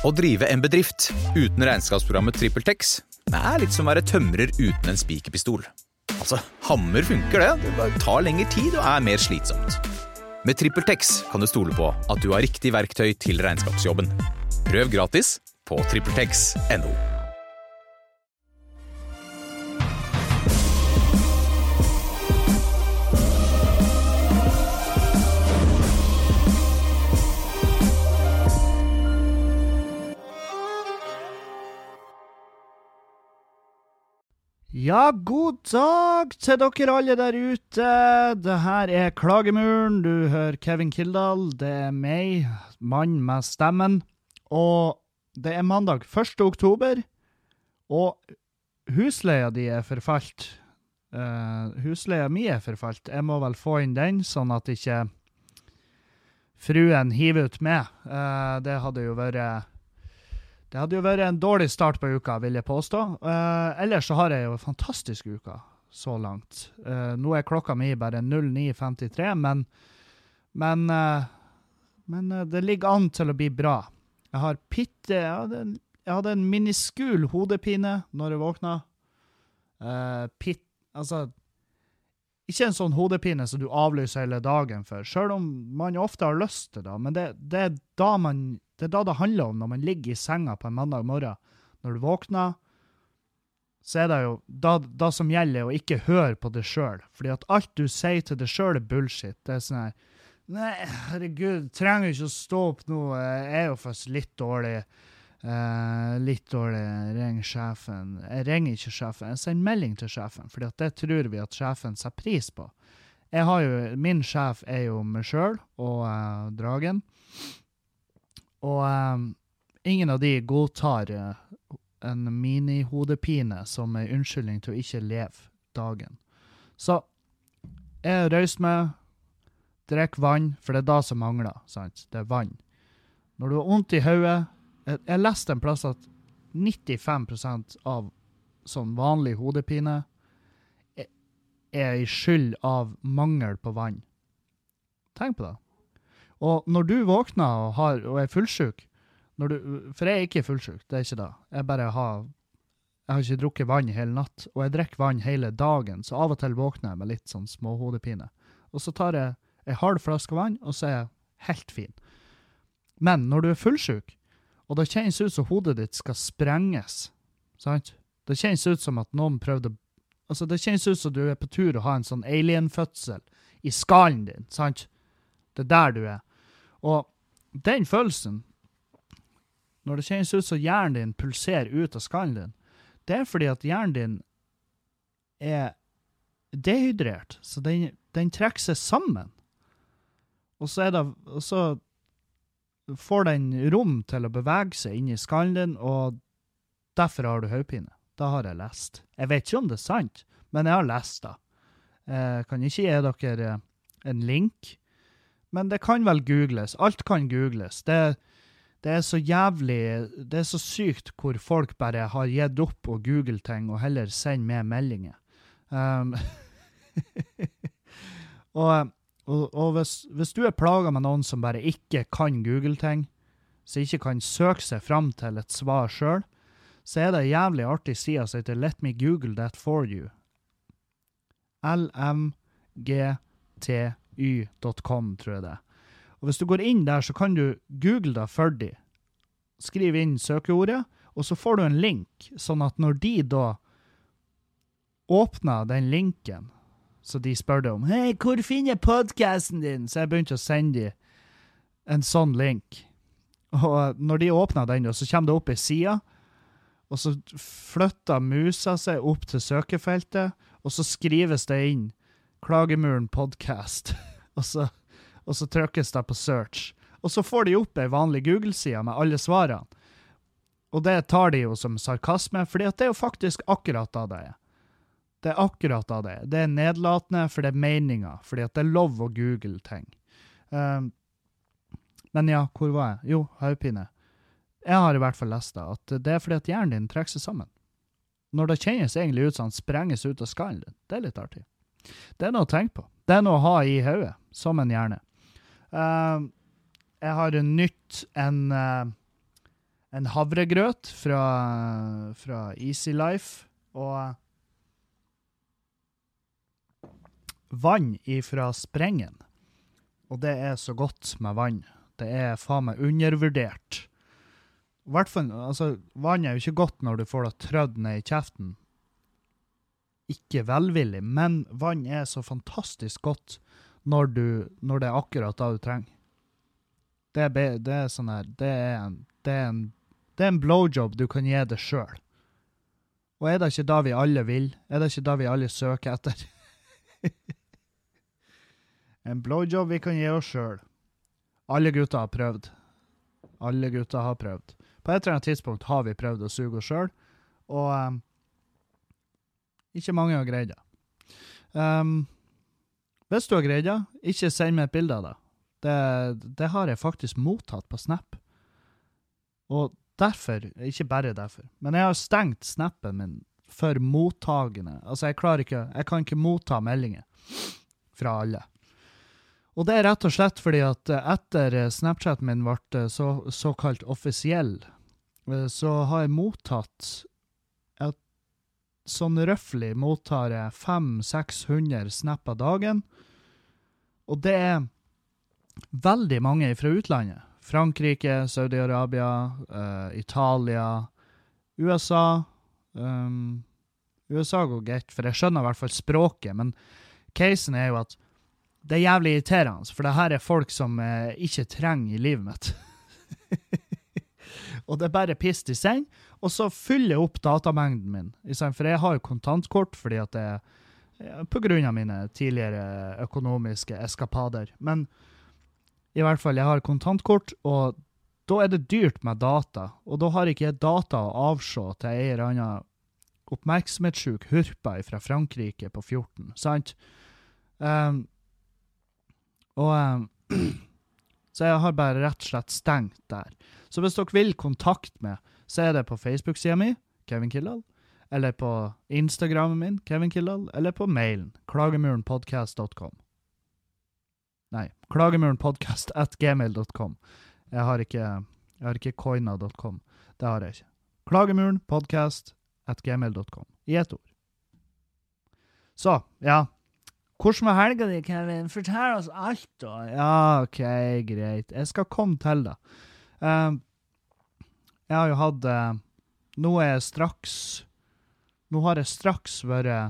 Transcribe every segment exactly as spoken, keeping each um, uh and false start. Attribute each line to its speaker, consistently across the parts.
Speaker 1: Å drive en bedrift uten regnskapsprogrammet TrippelTex er litt som å være tømrer uten en spikerpistol. Altså, hammer funker det, det bare tar lengre tid og er mer slitsomt. Med TrippelTex kan du stole på at du har riktig verktøy til regnskapsjobben. Prøv gratis på trippeltex punktum no.
Speaker 2: Ja, god dag til dere alle der ute. Det her er Klagemuren. Du hører Kevin Kildahl. Det er meg, mann med stemmen. Og det er mandag første oktober. Og husleia di er forfalt. Uh, husleia mi er forfalt. Jeg må vel få inn den, sånn at ikke fruen hiver ut med. Uh, det hadde jo vært... Det hadde jo vært en dårlig start på uka, vil jeg påstå. Uh, ellers så har jeg jo en fantastisk uka så langt. Uh, nå er klokka mi bare null ni femtitre, men, men, uh, men uh, det ligger an til å bli bra. Jeg har pitte, jeg hadde en, jeg hadde en miniskul hodepine når jeg våkna. Uh, pitt, altså, ikke en sånn hodepine som du avlyser hele dagen for, selv om man ofte har lyst til det, men det, det er da man... Det er da det handler om når man ligger i senga på en mandag morgen. Når du våkner, så er det jo da, da som gjelder å ikke høre på det selv. Fordi at alt du sier til det selv er bullshit. Det er sånn her, nei, herregud, trenger ikke å stå opp nå. Jeg er jo faktisk litt dårlig. Uh, litt dårlig, ring sjefen. Jeg ringer ikke sjefen. Jeg sender melding til sjefen, fordi at det tror vi at sjefen setter pris på. Jeg har jo, min sjef er jo meg selv og uh, Dragen. Og um, ingen av de godtar uh, en mini-hodepine som er unnskyldning til å ikke leve dagen. Så jeg røys med, drikk vann, for det er da som mangler, sant? Det er vann. Når du har ondt i hodet, jeg, jeg leste en plass at nittifem prosent av sånn vanlig hodepine er, er i skyld av mangel på vann. Tenk på det. Og når du våkner og, har, og er fullsjuk, når du, for jeg er ikke fullsjuk, det er ikke det. Jeg bare har, jeg har ikke drukket vann hele natt, og jeg drikker vann hele dagen, så av og til våkner jeg med litt sånn småhodepine. Og så tar jeg en halv flaske vann, og så er jeg helt fin. Men når du er fullsjuk, og det kjennes ut som hodet ditt skal sprenges, sant? Det kjennes ut som at noen prøvde, altså det kjennes ut som du er på tur å ha en sånn alien-fødsel i skallen din, sant? Det er der du er. Og den følelsen, når det kjennes ut som hjernen din pulserer ut av skallen din, det er fordi at hjernen din er dehydrert, så den, den trekker seg sammen. Og så, er det, og så får den rom til å bevege seg inn i skallen din, og derfor har du hodepine. Da har jeg lest. Jeg vet ikke om det er sant, men jeg har lest det. Jeg kan ikke gi dere en link, men det kan vel googles. Alt kan googles. Det, det er så jævlig, det er så sykt hvor folk bare har gitt opp å google ting og heller sende med meldinger. Um, og og, og hvis, hvis du er plaget med noen som bare ikke kan google ting, så ikke kan søke seg frem til et svar selv, så er det jævlig artig sida som heter Let me google that for you. L M G T y dot com, tror jeg det. Og hvis du går inn der, så kan du google det for de. Skriv inn søkeordet, og så får du en link, sånn at når de da åpner den linken, så de spør deg om, hei, hvor finner jeg podcasten din? Så jeg begynte å sende de en sånn link. Og når de åpner den, så kommer det opp i sida, og så flytter musa seg opp til søkefeltet, og så skrives det inn Klagemuren podcast, og så, og så trykkes det på search. Og så får de opp en vanlig Google-side med alle svarene. Og det tar de jo som sarkasme, fordi at det er jo faktisk akkurat av det. Det er akkurat av det. Det er nedlatende, for det er meninger, fordi at det er lov å google ting. Um, men ja, hvor var jeg? Jo, hodepine. Jeg har i hvert fall lest det, at det er fordi at hjernen din trekker seg sammen. Når det kjennes egentlig ut som han sprenges ut av skallen din. Det er litt artig. Det er noe å tenke på. Det er noe å ha i hodet, som en hjerne. Uh, jeg har nytt en, uh, en havregrøt fra, fra Easy Life, og vann ifra sprengen. Og det er så godt med vann. Det er faen meg undervurdert. I hvert fall, altså, vann er jo ikke godt når du får det trødd ned i kjeften. Ikke velvillig, men vann er så fantastisk godt når, du, når det er akkurat det du trenger. Det er, be, det er sånn her, det er en, det er en, det er en blowjob du kan gi deg selv. Og er det ikke det vi alle vil? Er det ikke det vi alle søker etter? En blowjob vi kan gi oss selv. Alle gutter har prøvd. Alle gutter har prøvd. På et eller annet tidspunkt har vi prøvd å suge oss selv, og um, ikke mange har greid det. Um, hvis du har greid det, ikke send meg et bilde av det. det. Det har jeg faktisk mottatt på Snap. Og derfor, ikke bare derfor, men jeg har stengt Snappen min for mottagene. Altså, jeg klarer ikke, jeg kan ikke motta meldinger fra alle. Og det er rett og slett fordi at etter Snapchaten min ble så, såkalt offisiell, så har jeg mottatt et sånn røffelig mottar jeg fem til seks hundre snap av dagen. Og det er veldig mange fra utlandet. Frankrike, Saudi-Arabia, uh, Italia, U S A. Um, U S A går greit, for jeg skjønner i hvert fall språket, men casen er jo at det er jævlig irriterende, for det her er folk som uh, ikke trenger i livet mitt. Og det er bare pist i seng, og så fyller jeg opp datamengden min. For jeg har jo kontantkort, fordi at det er på grunn av mine tidligere økonomiske eskapader. Men i hvert fall, jeg har kontantkort, og da er det dyrt med data. Og da har ikke jeg data å avse til en eller annen oppmerksomhetssjuk hurpa fra Frankrike på fjorten, sant? Um, og um, så jeg har bare rett og slett stengt der. Så hvis dere vil kontakte meg, så er det på Facebook-siden min, Kevin Kildahl, eller på Instagramen min, Kevin Kildahl, eller på mailen, klagemurenpodcast dot com. Nei, klagemurenpodcast at gmail dot com. Jeg har ikke, jeg har ikke coina dot com. Det har jeg ikke. klagemurenpodcast at gmail dot com. I ett ord. Så, ja. Hvordan var helga di, Kevin? Fortell oss alt da. Ja, ok, greit. Jeg skal komme til det. Uh, jeg har jo hatt uh, nå er jeg straks nå har jeg straks vært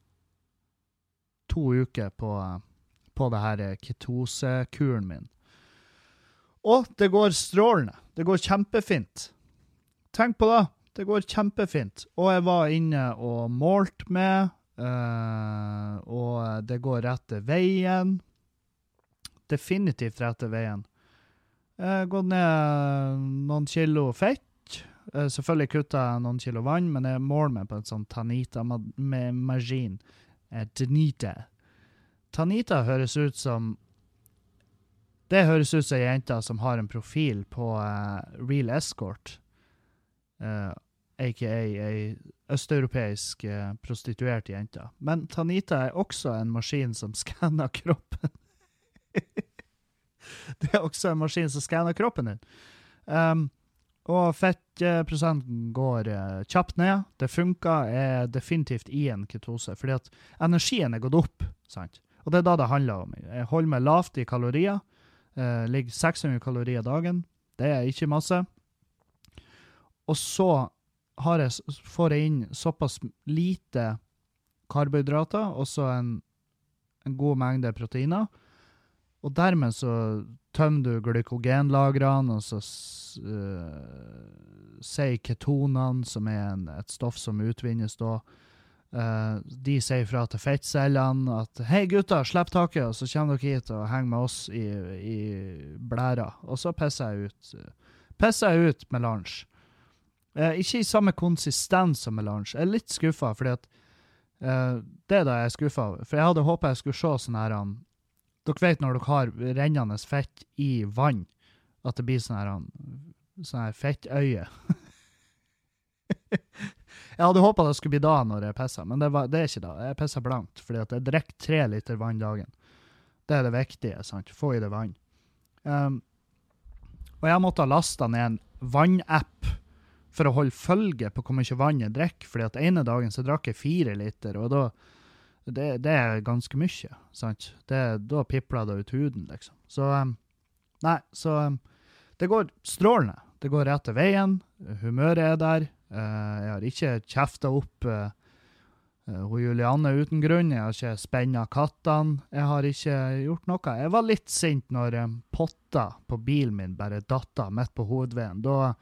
Speaker 2: to uker på, uh, på det her ketosekuren min. Og det går strålende. Det går kjempefint. Tenk på det. Det går kjempefint. Og jeg var inne og målt med, uh, og det går rette veien. Definitivt rette veien. Jeg har gått ned noen kilo fett. Selvfølgelig kuttet jeg noen kilo vann, men jeg måler meg på en sånn Tanita med margin. Tanita. Tanita høres ut som det høres ut som en jente som har en profil på uh, Real Escort, uh, a k a en østeuropeisk uh, prostituert jente. Men Tanita er også en maskin som skanner kroppen. Det er også en maskin som skanner kroppen din. Um, og fettprosenten går uh, kjapt ned. Det funker, er definitivt i en ketose, fordi at energien er gått opp, sant? Og det er da det handler om. Jeg holder meg lavt i kalorier, uh, ligger seks hundre kalorier dagen. Det er ikke masse. Og så har jeg, får jeg inn såpass lite karbohydrater, og så en, en god mengde proteiner. Og dermed så tømmer du glykogenlagrene, og så uh, sier ketonene, som er en, et stoff som utvinnes da, uh, de sier fra til fettcellene at «Hei gutter, slipp taket, og så kommer dere hit og henger med oss i, i blæra». Og så pisser jeg ut. Pisser jeg ut med lunsj. Uh, ikke i samme konsistens som med lunsj. Jeg er litt skuffet, fordi at uh, det er da jeg er skuffet over. For jeg hadde håpet jeg skulle se sånn her an. Dere vet når dere har rennende fett i vann, at det blir sånn her, sånn her fettøye. Jeg hadde håpet det skulle bli da når jeg pisser, men det, var, det er ikke da. Jeg pisser blankt, fordi at jeg drikker tre liter vann dagen. Det er det viktige, sant? Få i det vann. Um, og jeg måtte ha lastet ned en vannapp for å holde følge på hvor mye vann jeg drikker, fordi at ene dagen så drakk jeg fire liter, og da, det, det er ganske mye, sant? Det, da pipler det ut huden, liksom. Så, um, nei, så um, det går strålende. Det går rett til veien, humøret er der, uh, jeg har ikke kjeftet opp uh, uh, hun Julianne uten grunn, jeg har ikke spennet kattene, jeg har ikke gjort noe. Jeg var litt sint når um, potta på bilen min bare datta midt på hovedveien, da.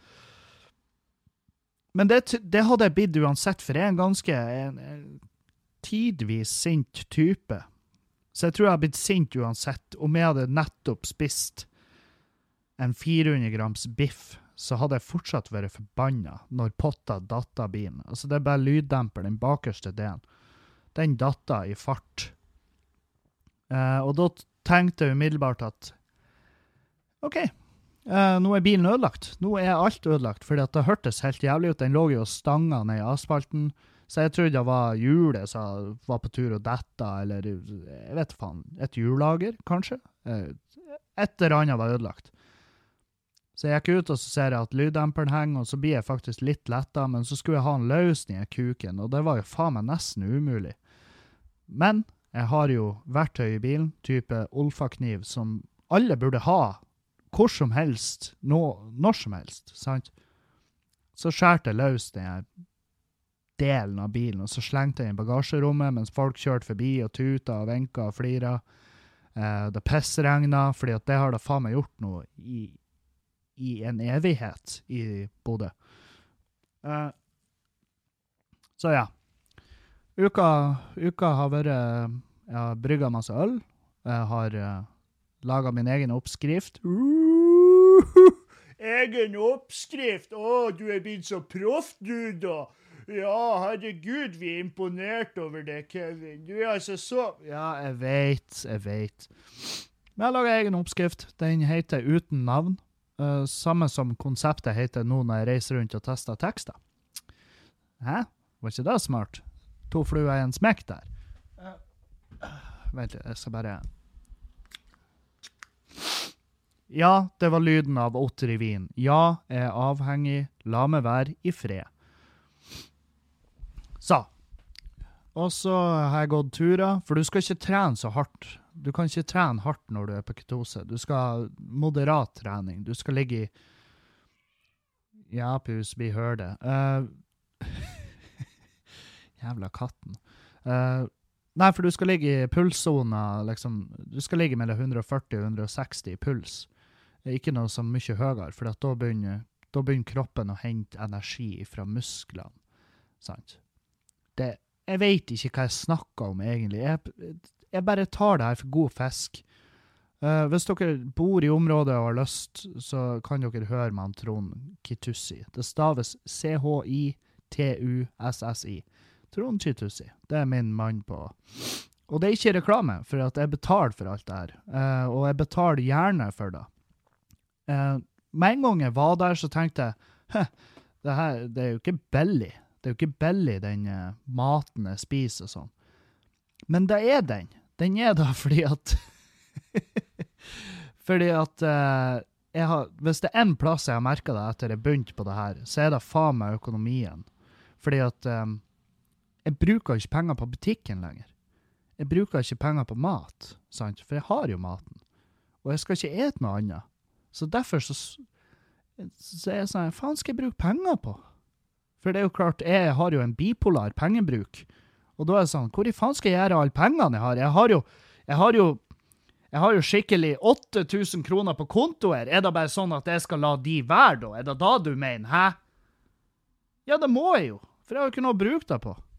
Speaker 2: Men det, det hadde jeg blitt uansett, for jeg er en ganske en, en tidvis sint type. Så jeg tror jeg har blitt sint uansett. Om jeg hadde nettopp spist en fire hundre grams biff, så hadde jeg fortsatt vært forbannet når potta datta bilen. Altså det er bare lyddemper, den bakerste delen. Den datta i fart. Eh, og da tenkte jeg umiddelbart at ok, Uh, nå er bilen ødelagt. Nå er alt ødelagt, fordi at det hørtes helt jævlig ut. Den lå jo stanga ned i asfalten, så jeg trodde det var hjulet som var på tur å dette, eller jeg vet faen, et hjullager, kanskje? Uh, et eller annet var ødelagt. Så jeg gikk ut, og så ser jeg at lyddemperen henger, og så blir jeg faktisk litt lettet, men så skulle jeg ha en løsning i kuken, og det var jo faen meg nesten umulig. Men jeg har jo verktøy i bilen, type olfakniv, som alle burde ha, hvor som helst, nå, når som helst, sant? Så skjærte jeg løs den delen av bilen, og så slengte jeg i bagasjerommet, mens folk kjørte forbi og tuta og venka og flira. Eh, det pissregnet, fordi at det har da faen meg gjort noe i, i en evighet i Bodø. Eh, så ja. Uka, uka har vært, jeg har brygget masse øl, jeg har uh, laget min egen oppskrift. Uh, egen oppskrift? Å, du er blitt så proff, du da. Ja, herregud, vi er imponert over det, Kevin. Du er altså så... Ja, jeg vet, jeg vet. Men jeg har laget egen oppskrift. Den heter Uten navn. Uh, samme som konseptet heter nå når jeg reiser rundt og tester tekster. Hæ? Var ikke det smart? To fluer i en smekk der. Uh, vent litt, jeg skal bare... Ja, det var lyden av otter i vin. Ja, jeg er avhengig. La meg være i fred. Så. Og så har jeg gått turer, for du skal ikke trene så hardt. Du kan ikke trene hardt når du er på ketose. Du skal ha moderat trening. Du skal ligge i... Ja, pus, vi hører det. Uh... Jævla katten. Uh... Nei, for du skal ligge i pulszona, liksom, du skal ligge mellom hundre og førti og hundre og seksti i puls. Ikke noe som mye høyere, for da begynner, da begynner kroppen å hente energi fra musklene. Sant? Det, jeg vet ikke hva jeg snakker om egentlig. Jeg, jeg bare tar det her for god fisk. Uh, hvis dere bor i området og har lyst, så kan dere høre med han Trond Kitussi. Det staves C H I T U S S I. Trond Kitussi. Det er min mann på. Og det er ikke reklame, for at jeg betaler for alt det her. Uh, og jeg betaler gjerne for det. Uh, med en gang jeg var der, så tenkte jeg, det her, det er jo ikke billig. Det er jo ikke billig, den uh, maten jeg spiser og sånn. Men det er den. Den er da fordi at... fordi at uh, jeg har, hvis det er en plass jeg har merket det etter jeg begynte på det her, så er det faen meg økonomien. Fordi at... Um, Jeg bruker ikke penger på butikken lenger. Jeg bruker ikke penger på mat, sant? For jeg har jo maten. Og jeg skal ikke ete noe annet. Så derfor så, så er jeg sånn, faen skal jeg bruke penger på? For det er jo klart, jeg har jo en bipolar pengebruk. Og da er det sånn, hvor i faen skal jeg gjøre alle pengene jeg har? Jeg har jo, jeg har jo, jeg har jo skikkelig åtte tusen kroner på kontoer. Er det bare sånn at jeg skal la de være da? Er det da du mener, hæ? Ja, det må jeg jo. For jeg har jo ikke noe å bruke det på.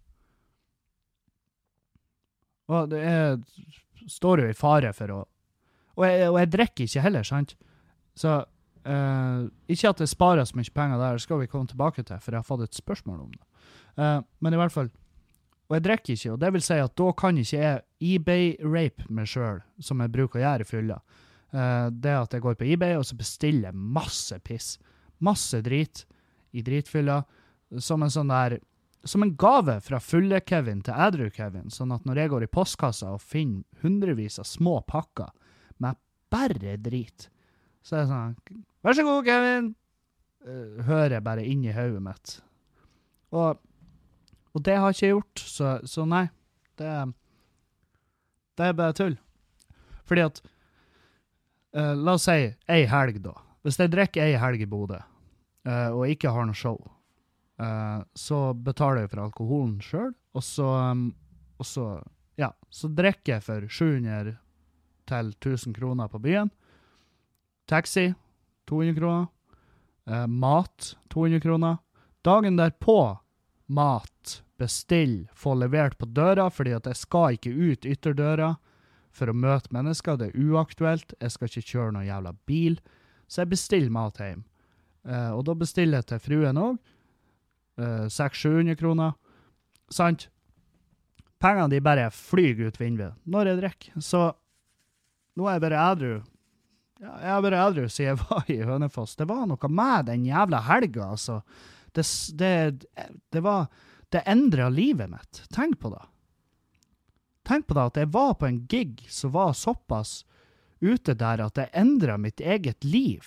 Speaker 2: Og det er, står jo i fare for å... Og jeg, og jeg drikker ikke heller, sant? Så uh, ikke at det sparer så mye penger der, skal vi komme tilbake til, for jeg har fått et spørsmål om det. Uh, men i hvert fall, og jeg drikker ikke, og det vil si at da kan ikke jeg eBay-rape meg selv, som jeg bruker å gjøre i fylla. Uh, det at jeg går på eBay, og så bestiller masse piss, masse drit i dritfylla, som en sånn der... Som en gave fra fulle Kevin til edru Kevin, sånn at når jeg går i postkassa og finner hundrevis av små pakker med bare drit, så er det sånn, vær så god Kevin, uh, hører jeg bare inn i hodet mitt. Og, og det har jeg ikke gjort, så, så nei, det, det er bare tull. Fordi at, uh, la oss si, ei helg da. Hvis jeg drikker ei helg i Bodø, uh, og ikke har noe show, uh, så betaler jeg for alkoholen selv, og så, um, og så, ja, så drikker jeg for sju hundre til tusen kroner på byen. Taxi, to hundre kroner. Uh, mat, to hundre kroner. Dagen derpå, mat, bestill, få levert på døra, fordi at jeg skal ikke ut ytterdøra for å møte mennesker, det er uaktuelt, jeg skal ikke kjøre noen jævla bil, så jeg bestiller mat hjem. Uh, og da bestiller jeg til fruen også, uh, seks til sju hundre kroner, sant? Pengene de bare flyger ut vinduet når jeg drikker, så nå er jeg bare edru. Ja, jeg er bare edru siden jeg var i Hønefoss. Det var noe med den jævla helga, altså. Det, det, det var, det endret livet mitt. Tenk på det. Tenk på det at jeg var på en gig som var såpass ute der at det endret mitt eget liv.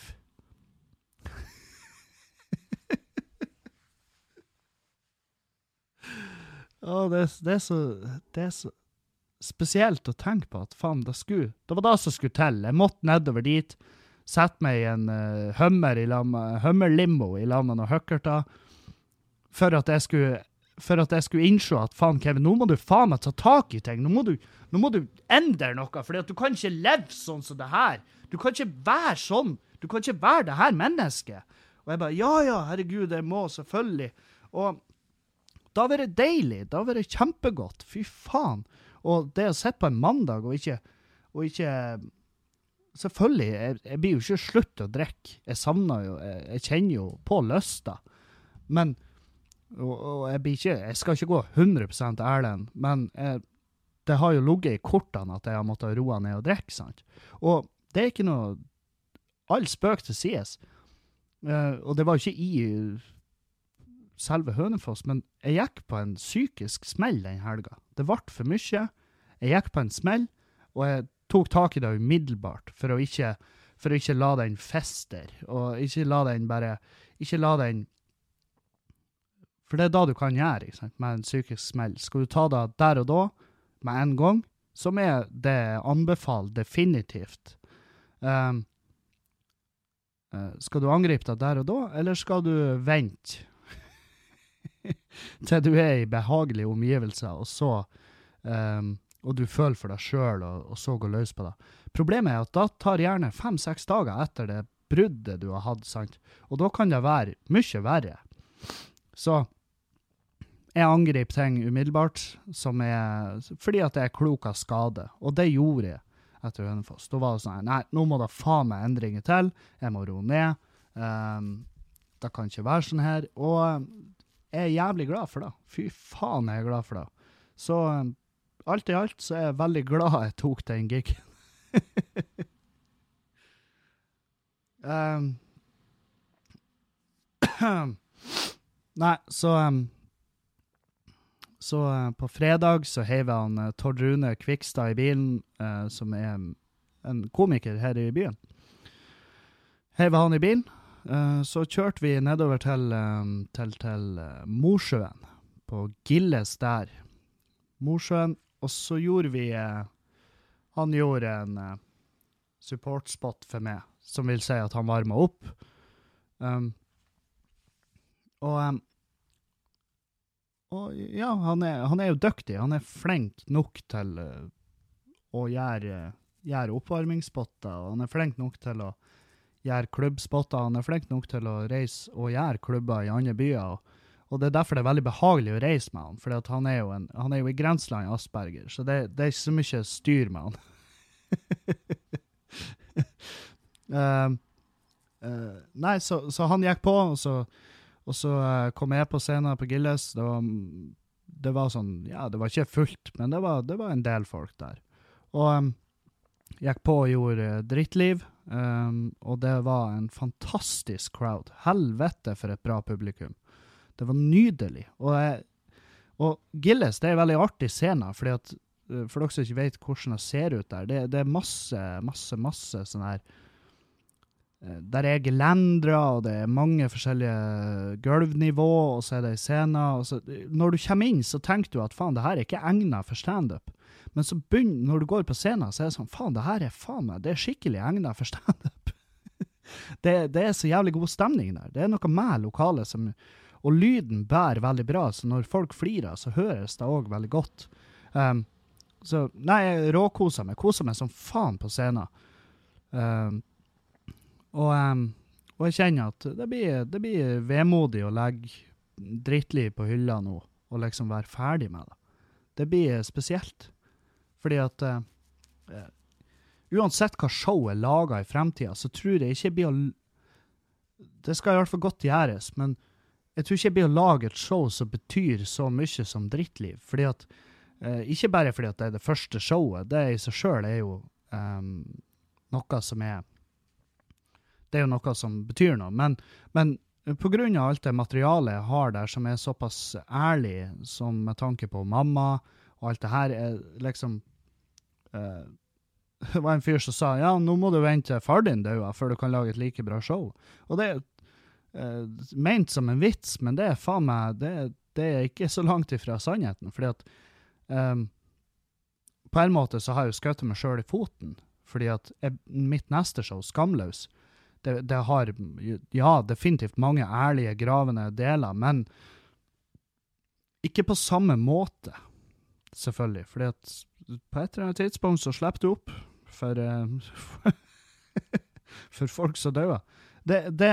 Speaker 2: Å, det, det, er så, det er så spesielt å tenke på at faen, det skulle, det var det som skulle til. Jeg måtte nedover dit, sette meg i en uh, hummer i lam, hummer limo i lam med noen høkkerter, for at jeg skulle, for at jeg skulle innse at faen, Kevin, nå må du faen meg ta tak i ting. Nå må du, nå må du endre noe, for du kan ikke leve sånn som det her. Du kan ikke være sånn. Du kan ikke være det her mennesket. Og jeg bare, ja, ja, herregud, det må selvfølgelig. Og da var det deilig. Da var det kjempegodt. Fy faen. Og det å sitte på en mandag og ikke, og ikke selvfølgelig, jeg, jeg blir jo ikke slutt å drikke. Jeg savner jo, jeg, jeg kjenner jo på lysta. Men, og, og jeg blir ikke, jeg skal ikke gå hundre prosent ærlig, men jeg, det har jo ligget i kortene at jeg har måttet roe ned og drikke, sant? Og det er ikke noe, all spøk til sies. Uh, og det var jo ikke i selve Hønefoss, men jeg gikk på en psykisk smell den helga. Det ble for mye. Jeg gikk på en smell, og jeg tok tak i det umiddelbart, for å ikke, for å ikke la den fester, og ikke la den bare, ikke la den, for det er da du kan gjøre, ikke sant, med en psykisk smell. Skal du ta det der og da, med en gang, som er det anbefalt definitivt. Um, uh, skal du angripe det der og da, eller skal du vente til du er i behagelige omgivelser, og så um, og du føler for deg selv, og, og så går løs på det. Problemet er at da tar gjerne fem-seks dager etter det bruddet du har hatt, sant? Og da kan det være mye verre. Så jeg angriper ting umiddelbart, som er, fordi at det er klok av skade, og det gjorde jeg etter Hønefoss. Da var det sånn, nei, nå må det faen meg endringer til, jeg må roe ned, um, det kan ikke være sånn her, og jeg er jævlig glad for det. Fy faen, jeg er glad for det. Så um, alt i alt så er jeg veldig glad jeg tok den gigen. um, Nei, så um, så uh, på fredag så heiver han uh, Tord Rune Kvikstad i bilen, uh, som er um, en komiker her i byen. Heiver han i bilen. Uh, så kjørte vi nedover til, um, til, til uh, Mosjøen, på Gilles der. Mosjøen, og så gjorde vi, uh, han gjorde en uh, supportspot for meg, som vil si at han varmet opp. Um, og, um, og ja, han er, han er jo dyktig, han er flink nok til uh, å gjøre, gjøre oppvarmingsspotter, og han er flink nok til å gjør klubbspotter, han er flink nok til å reise og gjøre klubber i andre byer, og, og det er derfor det er veldig behagelig å reise med han, for han er jo, en, han er jo i grenseland i Asperger, så det, det er ikke så mye styr med han. uh, uh, nei, så, så han gikk på, og så, og så uh, kom jeg på scenen på Gilles, det var, det var sånn, ja, det var ikke fullt, men det var, det var en del folk der. Og um, gikk på og gjorde drittliv, Um, og det var en fantastisk crowd. Helvete for et bra publikum. Det var nydelig. Og, jeg, og Gilles, det er veldig artig scene, fordi at, for dere som ikke vet hvordan det ser ut der, det, det er masse, masse, masse sånne her der er gelendere, og det er mange forskjellige gulvnivå, og så er det scener. Og så, når du kommer inn, så tenker du at faen, det her er ikke egnet for stand-up. Men så begynner, når du går på scenen, så er det sånn, faen, det her er faen meg, det er skikkelig egnet for stand-up. det, det er så jævlig god stemning der. Det er noe med lokalet som, og lyden bærer veldig bra, så når folk flirer, så høres det også veldig godt. Um, så, nei, jeg råkoser meg, koser meg som faen på scenen. Um, Og, um, og jeg kjenner at det blir, det blir vemodig å legge drittliv på hylla nå, og liksom være ferdig med det. Det blir spesielt. Fordi at uh, uh, uansett hva show er laget i fremtiden, så tror jeg ikke jeg blir å... Det skal i hvert fall godt gjøres, men jeg tror ikke jeg blir å lage et show som betyr så mye som drittliv. Fordi at, uh, ikke bare fordi at det er det første showet, det i seg selv er jo um, noe som er Det er jo noe som betyr noe, men, men på grunn av alt det materialet jeg har der, som er såpass ærlig, som med tanke på mamma, og alt det her, er liksom, uh, det var en fyr som sa, ja, nå må du vente far din døde, før du kan lage et like bra show. Og det er uh, ment som en vits, men det er faen meg, det, det er ikke så langt ifra sannheten, fordi at um, på en måte så har jeg jo skjøttet meg selv i foten, fordi at jeg, mitt neste show, Skamløs, Det, det har, ja, definitivt mange ærlige, gravende deler, men ikke på samme måte, selvfølgelig, fordi at på et eller annet tidspunkt så slipper du opp for, uh, for folk som dør. Det, det,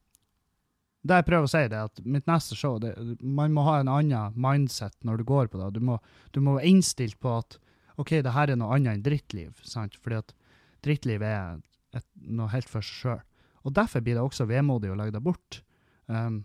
Speaker 2: det jeg prøver å si, det er at mitt neste show, det, man må ha en annen mindset når du går på det. Du må, du må være innstilt på at, ok, det her er noe annet enn drittliv, sant? Fordi at drittliv er et, noe helt for seg selv. Og derfor blir det også vemodig å legge det bort. Um,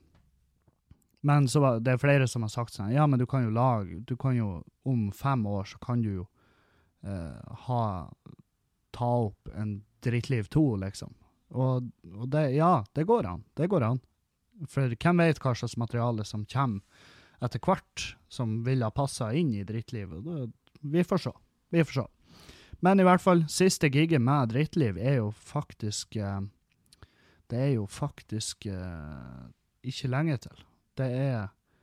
Speaker 2: men så var det er flere som har sagt sånn, ja, men du kan jo lage, du kan jo, om fem år så kan du jo uh, ha, ta opp en drittliv to, liksom. Og, og det, ja, det går an, det går an. For hvem vet hva slags materiale som kommer etter hvert, som vil ha passet inn i drittlivet. Da, vi får se, vi får se. Men i hvert fall, siste gigget med drittliv er jo faktisk... Uh, Det er jo faktisk uh, ikke lenge til. Det er...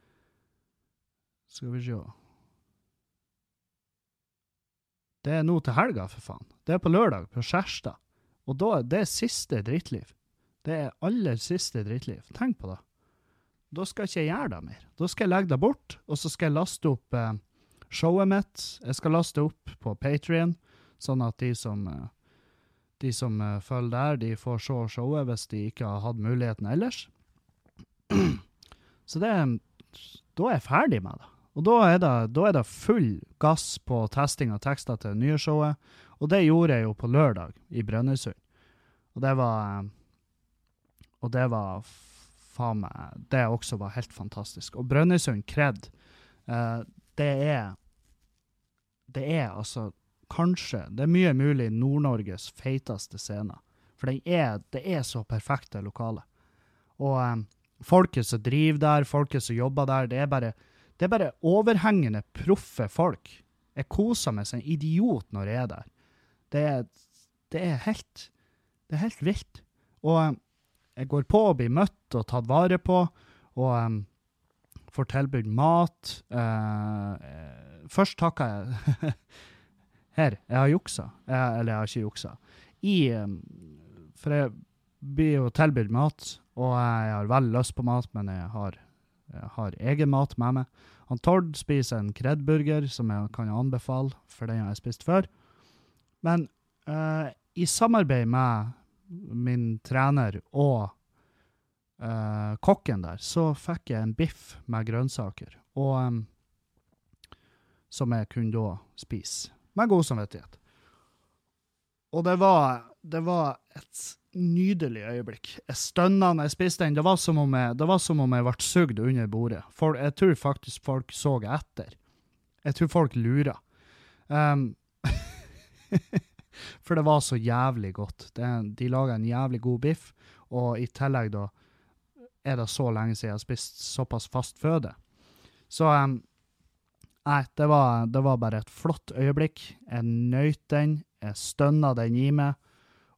Speaker 2: Skal vi se. Det er nå til helga, for faen. Det er på lørdag, på Skjærstad. Og da, det er siste drittliv. Det er aller siste drittliv. Tenk på det. Da skal ikke jeg gjøre det mer. Da skal jeg legge det bort, og så skal jeg laste opp uh, showet mitt. Jeg skal laste opp på Patreon, sånn at de som... Uh, De som uh, følger der, de får se showet hvis de ikke har hatt muligheten ellers. Så det, da er jeg ferdig med det. Og da er det, da er det full gass på testing av tekster til det nye showet. Og det gjorde jeg jo på lørdag i Brønnøysund. Og det var, og det var faen meg, det også var helt fantastisk. Og Brønnøysund Kred, uh, det er, det er altså, kanskje, det er mye mulig Nord-Norges feiteste scene. For det er, det er så perfekte lokale. Og um, folket som driver der, folket som jobber der, det er bare, det er bare overhengende proffe folk. Jeg koser meg som en idiot når jeg er der. Det er, det er helt, det er helt vilt. Og um, jeg går på og blir møtt og tatt vare på, og um, får tilbudt mat. Uh, først takker jeg... Her, jeg har juksa, jeg, eller jeg har ikke juksa. I, for jeg blir jo tilbudt mat, og jeg har veldig lyst på mat, men jeg har, jeg har egen mat med meg. Han Tord spiser en Kredburger, som jeg kan anbefale, for den har jeg spist før. Men uh, i samarbeid med min trener og uh, kokken der, så fikk jeg en biff med grønnsaker, og um, som jeg kunne da spise. Med god samvittighet. Og det var, det var et nydelig øyeblikk. Jeg stønnet når jeg spiste den. Det var som om jeg, det var som om jeg ble sugd under bordet. For jeg tror faktisk folk så etter. Jeg tror folk lurer. Um, for det var så jævlig godt. Det, de laget en jævlig god biff, og i tillegg da er det så lenge siden jeg har spist såpass fast føde. Så... Um, Nei, det var, det var bare et flott øyeblikk. Jeg nøyt den, jeg stønnet den i meg,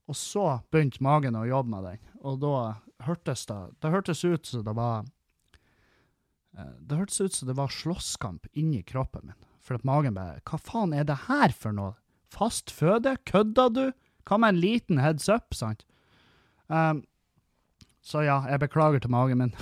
Speaker 2: Og så begynte magen å jobbe med den. Og da hørtes det, det hørtes ut som det var, det hørtes ut som det var slåsskamp inni kroppen min. For at magen bare, hva faen er det her for noe? Fast føde? Kødda du? Hva med en liten heads up, sant? Um, så ja, jeg beklager til magen min.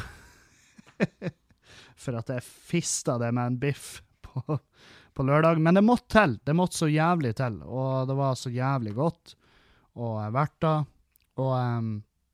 Speaker 2: For at jeg fistet det med en biff på, på lørdag. Men det måtte til. Det måtte så jævlig til. Og det var så jævlig godt. Og vært da. Og, um,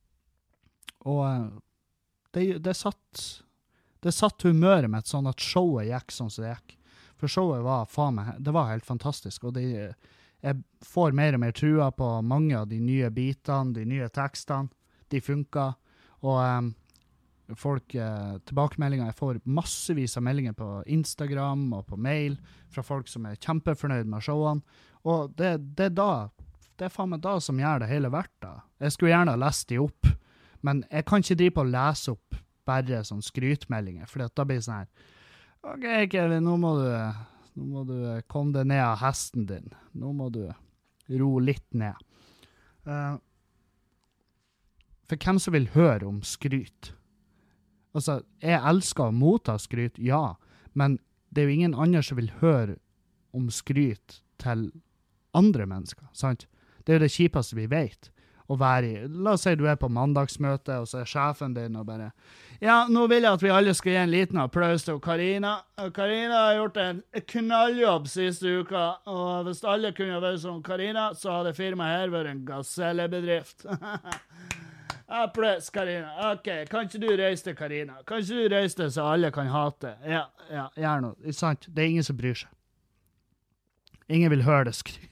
Speaker 2: og det, det satt det satt humøret mitt sånn at showet gikk sånn som det gikk. For showet var faen meg, det var helt fantastisk. Og det, jeg får mer og mer trua på mange av de nye bitene, de nye tekstene. De funker. Og um, folk, eh, tilbakemeldinger, jeg får massevis av meldinger på Instagram og på mail fra folk som er kjempefornøyd med showene. Og det, det er da Det er faen meg da som gjør det hele verdt da. Jeg skulle gjerne ha lest de opp, men jeg kan ikke drive på å lese opp bare sånn skrytmeldinger, for da blir det sånn her, ok, Kevin, nå må du, nå må du komme deg ned av hesten din. Nå må du ro litt ned. Uh, for hvem som vil høre om skryt? Altså, jeg elsker å motta skryt, ja, men det er jo ingen andre som vil høre om skryt til andre mennesker, sant? Det er jo det kjipeste vi vet, å være i. La oss si du er på mandagsmøte, og så er sjefen din og bare, ja, nå vil jeg at vi alle skal gi en liten applaus til Karina. Karina har gjort en knalljobb siste uka, og hvis alle kunne vært som Karina, så hadde firmaet her vært en gasellebedrift. Applaus, Karina. Ok, kan ikke du reise til Karina? Kan ikke du reise til så alle kan hate? Ja, ja, gjør noe. Det er sant, det er ingen som bryr seg. Ingen vil høre det skryt.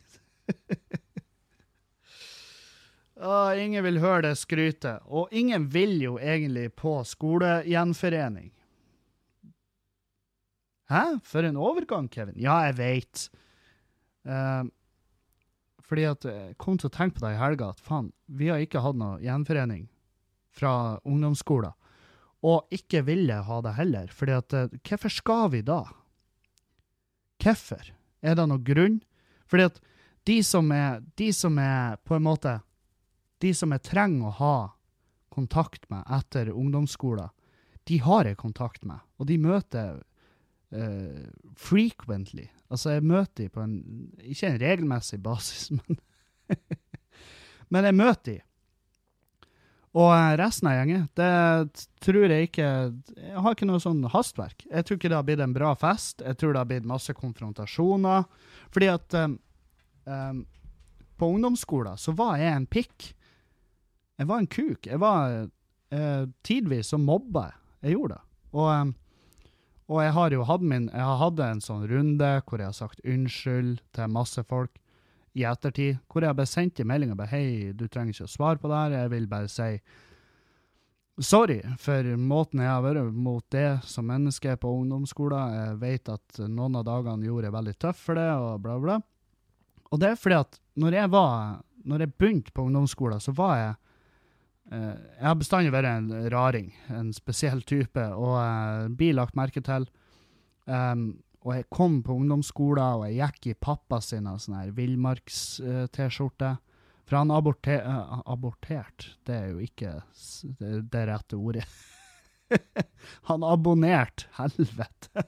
Speaker 2: Åh, ingen vil høre det skryte, og ingen vil jo egentlig på skolegjenforening. Hæ? For en overgang, Kevin? Ja, jeg vet. Uh, fordi at jeg kom til å tenke på det i helga, at faen, vi har ikke hatt noe gjenforening fra ungdomsskolen, og ikke ville ha det heller, fordi at, uh, hvorfor skal vi da? Hvorfor? Er det noen grunn? Fordi at de som er, de som er på en måte, de som jeg trenger å ha kontakt med etter ungdomsskolen, de har jeg kontakt med, og de møter uh, frequently. Altså, jeg møter de på en, ikke en regelmessig basis, men, men jeg møter de. Og resten av gjengen, det tror jeg ikke, jeg har ikke noe sånn hastverk. Jeg tror ikke det har blitt en bra fest, jeg tror det har blitt masse konfrontasjoner, fordi at um, um, på ungdomsskolen så var jeg en pikk. Jeg var en kuk. Jeg var uh, tidvis så mobba jeg. Jeg gjorde det. Og, um, og jeg har jo hatt min, jeg har hatt en sånn runde hvor jeg har sagt unnskyld til masse folk i ettertid, hvor jeg bare sendt i meldingen, bare, hei, du trenger ikke å svare på det her, jeg vil bare si sorry for måten jeg har vært mot det som menneske på ungdomsskolen. Jeg vet at noen av dagene gjorde jeg veldig tøff for det, og bla bla. Og det er fordi at når jeg var, når jeg begynte på ungdomsskolen, så var jeg, eh, jeg har bestandig vært en raring, en spesiell type, og eh, blir lagt merke til. Um, og jeg kom på ungdomsskolen, og jeg gikk i pappa sin sånn her Villmarks-t-skjorte. For han aborter, uh, abortert, det er jo ikke det, det rette ordet. Han abonnert, helvete.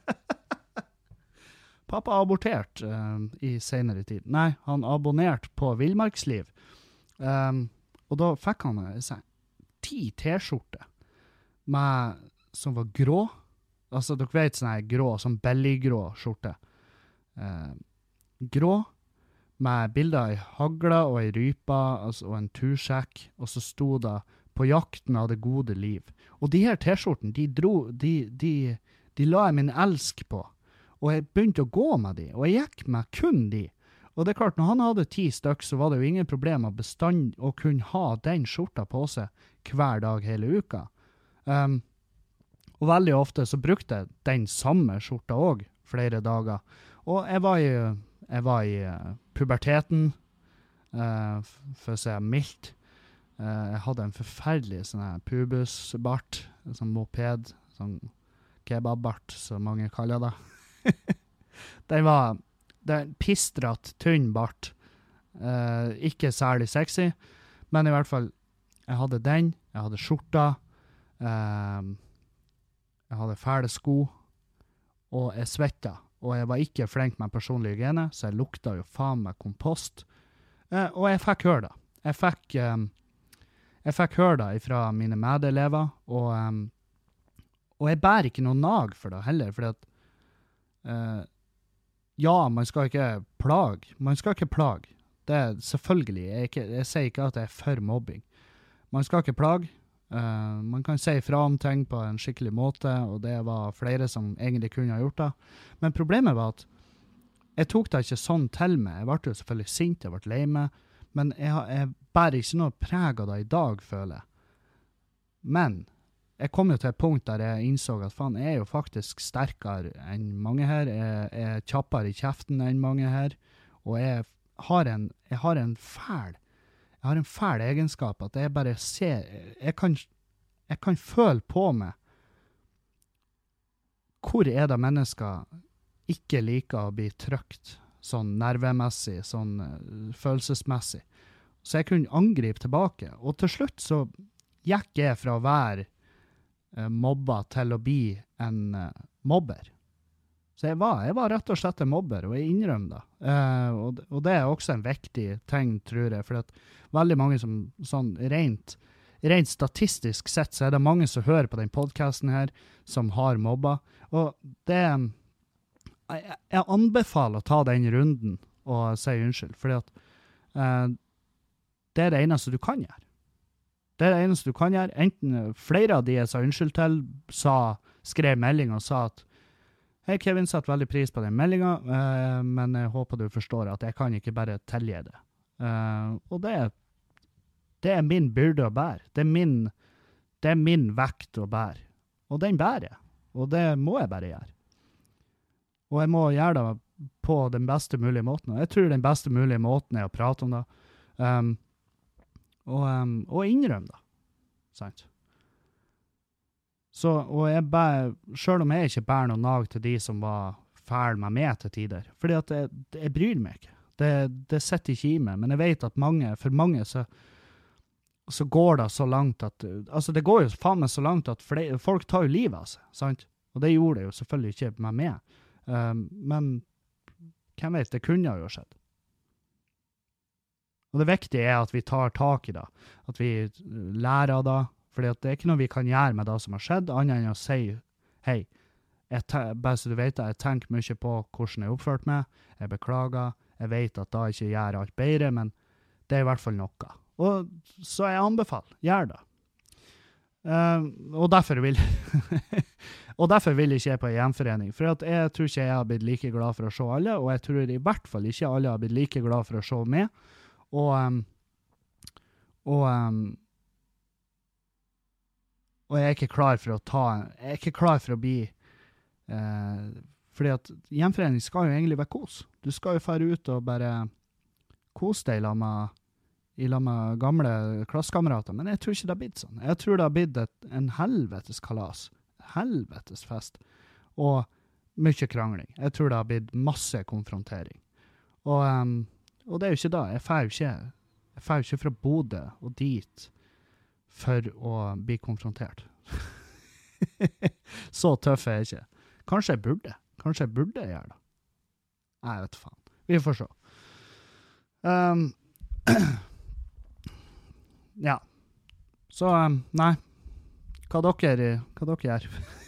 Speaker 2: Pappa abortert uh, i senere tid. Nei, han abonnert på Villmarksliv. Um, og da fikk han sånn, ti t-skjorter med, som var grå. Altså, dere vet sånn her grå, sånn bellygrå skjorte. Uh, grå, med bilder i hagla og i rypa, altså, og en tursjekk, og så sto det på jakten av det gode liv. Og de her t-skjorten, de dro, de, de, de la jeg min elsk på, og jeg begynte å gå med de, og jeg gikk med kun de. Og det er klart, når han hadde ti stykk, så var det jo ingen problem å bestand å kunne ha den skjorta på seg hver dag hele uka. Um, og veldig ofte så brukte jeg den samme skjorta også flere dager. Og jeg var i, jeg var i uh, puberteten, uh, for å si mildt. Uh, jeg hadde en forferdelig sånn her pubusbart, en sånn moped, sånn kebabbart, som mange kaller det. Den var, det er en pistret, tynn bart. Uh, ikke særlig sexy, Men i hvert fall, jeg hadde den, jeg hadde skjorta, um, jeg hadde fæle sko, og jeg svetta. Og jeg var ikke flink med personlig hygiene, så jeg lukta jo faen med kompost. Uh, og jeg fikk høre det. Jeg fikk, um, jeg fikk høre det fra mine medelever, og, um, og jeg bærer ikke noe nag for det heller, fordi at uh, ja, man skal ikke plage. Man skal ikke plage. Det er selvfølgelig, jeg, ikke, jeg sier ikke at jeg er for mobbing. Man skal ikke plage. Uh, man kan si fra om ting på en skikkelig måte, og det var flere som egentlig kunne ha gjort det. Men problemet var at jeg tok det ikke sånn til meg. Jeg ble jo selvfølgelig sint, jeg ble lei meg, men jeg, jeg bærer ikke noe preg av det i dag, føler jeg. Men jeg kom jo til et punkt der jeg innså at faen, jeg er jo faktisk sterkere enn mange her. Jeg, jeg er kjappere i kjeften enn mange her, og jeg har en, jeg har en fæl Jeg har en fæl egenskap at jeg bare ser, jeg kan, jeg kan føle på meg hvor er det mennesker ikke liker å bli trykt, sånn nervemessig, sånn uh, følelsesmessig. Så jeg kunne angripe tilbake. Og til slutt så gikk jeg fra å være uh, mobba til å bli en uh, mobber. Så jeg var, jeg var rett og slett en mobber, og jeg innrømmer det. Uh, og, og det er også en viktig ting, tror jeg, for at veldig mange som sånn rent, rent statistisk sett, så er det mange som hører på den podcasten her, som har mobba. Og det, jeg, jeg anbefaler å ta den runden og si unnskyld, fordi at uh, det er det eneste du kan gjøre. Det er det eneste du kan gjøre. Enten flere av de jeg sa unnskyld til, sa, skrev melding og sa at hei, Kevin, setter veldig pris på den meldingen, uh, men jeg håper du forstår at jeg kan ikke bare tilgi det. Uh, og det, det er min byrde å bære. Det er min, det er min vekt å bære. Og den bærer jeg. Og det må jeg bare gjøre. Og jeg må gjøre det på den beste mulige måten. Og jeg tror den beste mulige måten er å prate om det. Um, og, um, og innrømme det. Sant? Så, og jeg bærer, selv om jeg ikke bærer noe nag til de som var fæl med meg til tider, fordi at jeg, jeg bryr meg ikke. Det, det sitter ikke i meg, men jeg vet at mange, for mange så, så går det så langt at, altså det går jo faen meg så langt at flere, folk tar jo livet av seg, sant? Og det gjorde det jo selvfølgelig ikke med meg. Um, men hvem vet, det kunne jo skjedd. Og det viktige er at vi tar tak i det, at vi lærer av det, fordi at det er ikke noe vi kan gjøre med det som har skjedd, annet enn å si, hei, jeg te- bare så du vet det, jeg tenker mye på hvordan jeg oppførte meg, jeg beklager, jeg vet at da ikke gjør alt bedre, men det er i hvert fall noe. Og så jeg anbefaler, gjør det. Uh, og derfor vil og derfor vil ikke jeg på en gjenforening, for at jeg tror ikke jeg har blitt like glad for å se alle, og jeg tror i hvert fall ikke alle har blitt like glad for å se meg, og um, og um, og jeg er ikke klar for å ta, jeg er ikke klar for å bli, eh, fordi at gjenforening skal jo egentlig være kos. Du skal jo fære ut og bare kose deg i lag med, i lag med gamle klassekamerater, men jeg tror ikke det har blitt sånn. Jeg tror det har blitt et, en helvetes kalas, helvetes fest, og mye krangling. Jeg tror det har blitt masse konfrontering. Og, um, og det er jo ikke da, jeg fær jo ikke, jeg fær jo ikke fra Bodø og dit, for å bli konfrontert. Så tøff er jeg ikke. Kanskje jeg burde. Kanskje jeg burde gjøre det. Nei, jeg vet faen. Vi får se. Um, ja. Så, um, nei. Hva dere, hva dere gjør?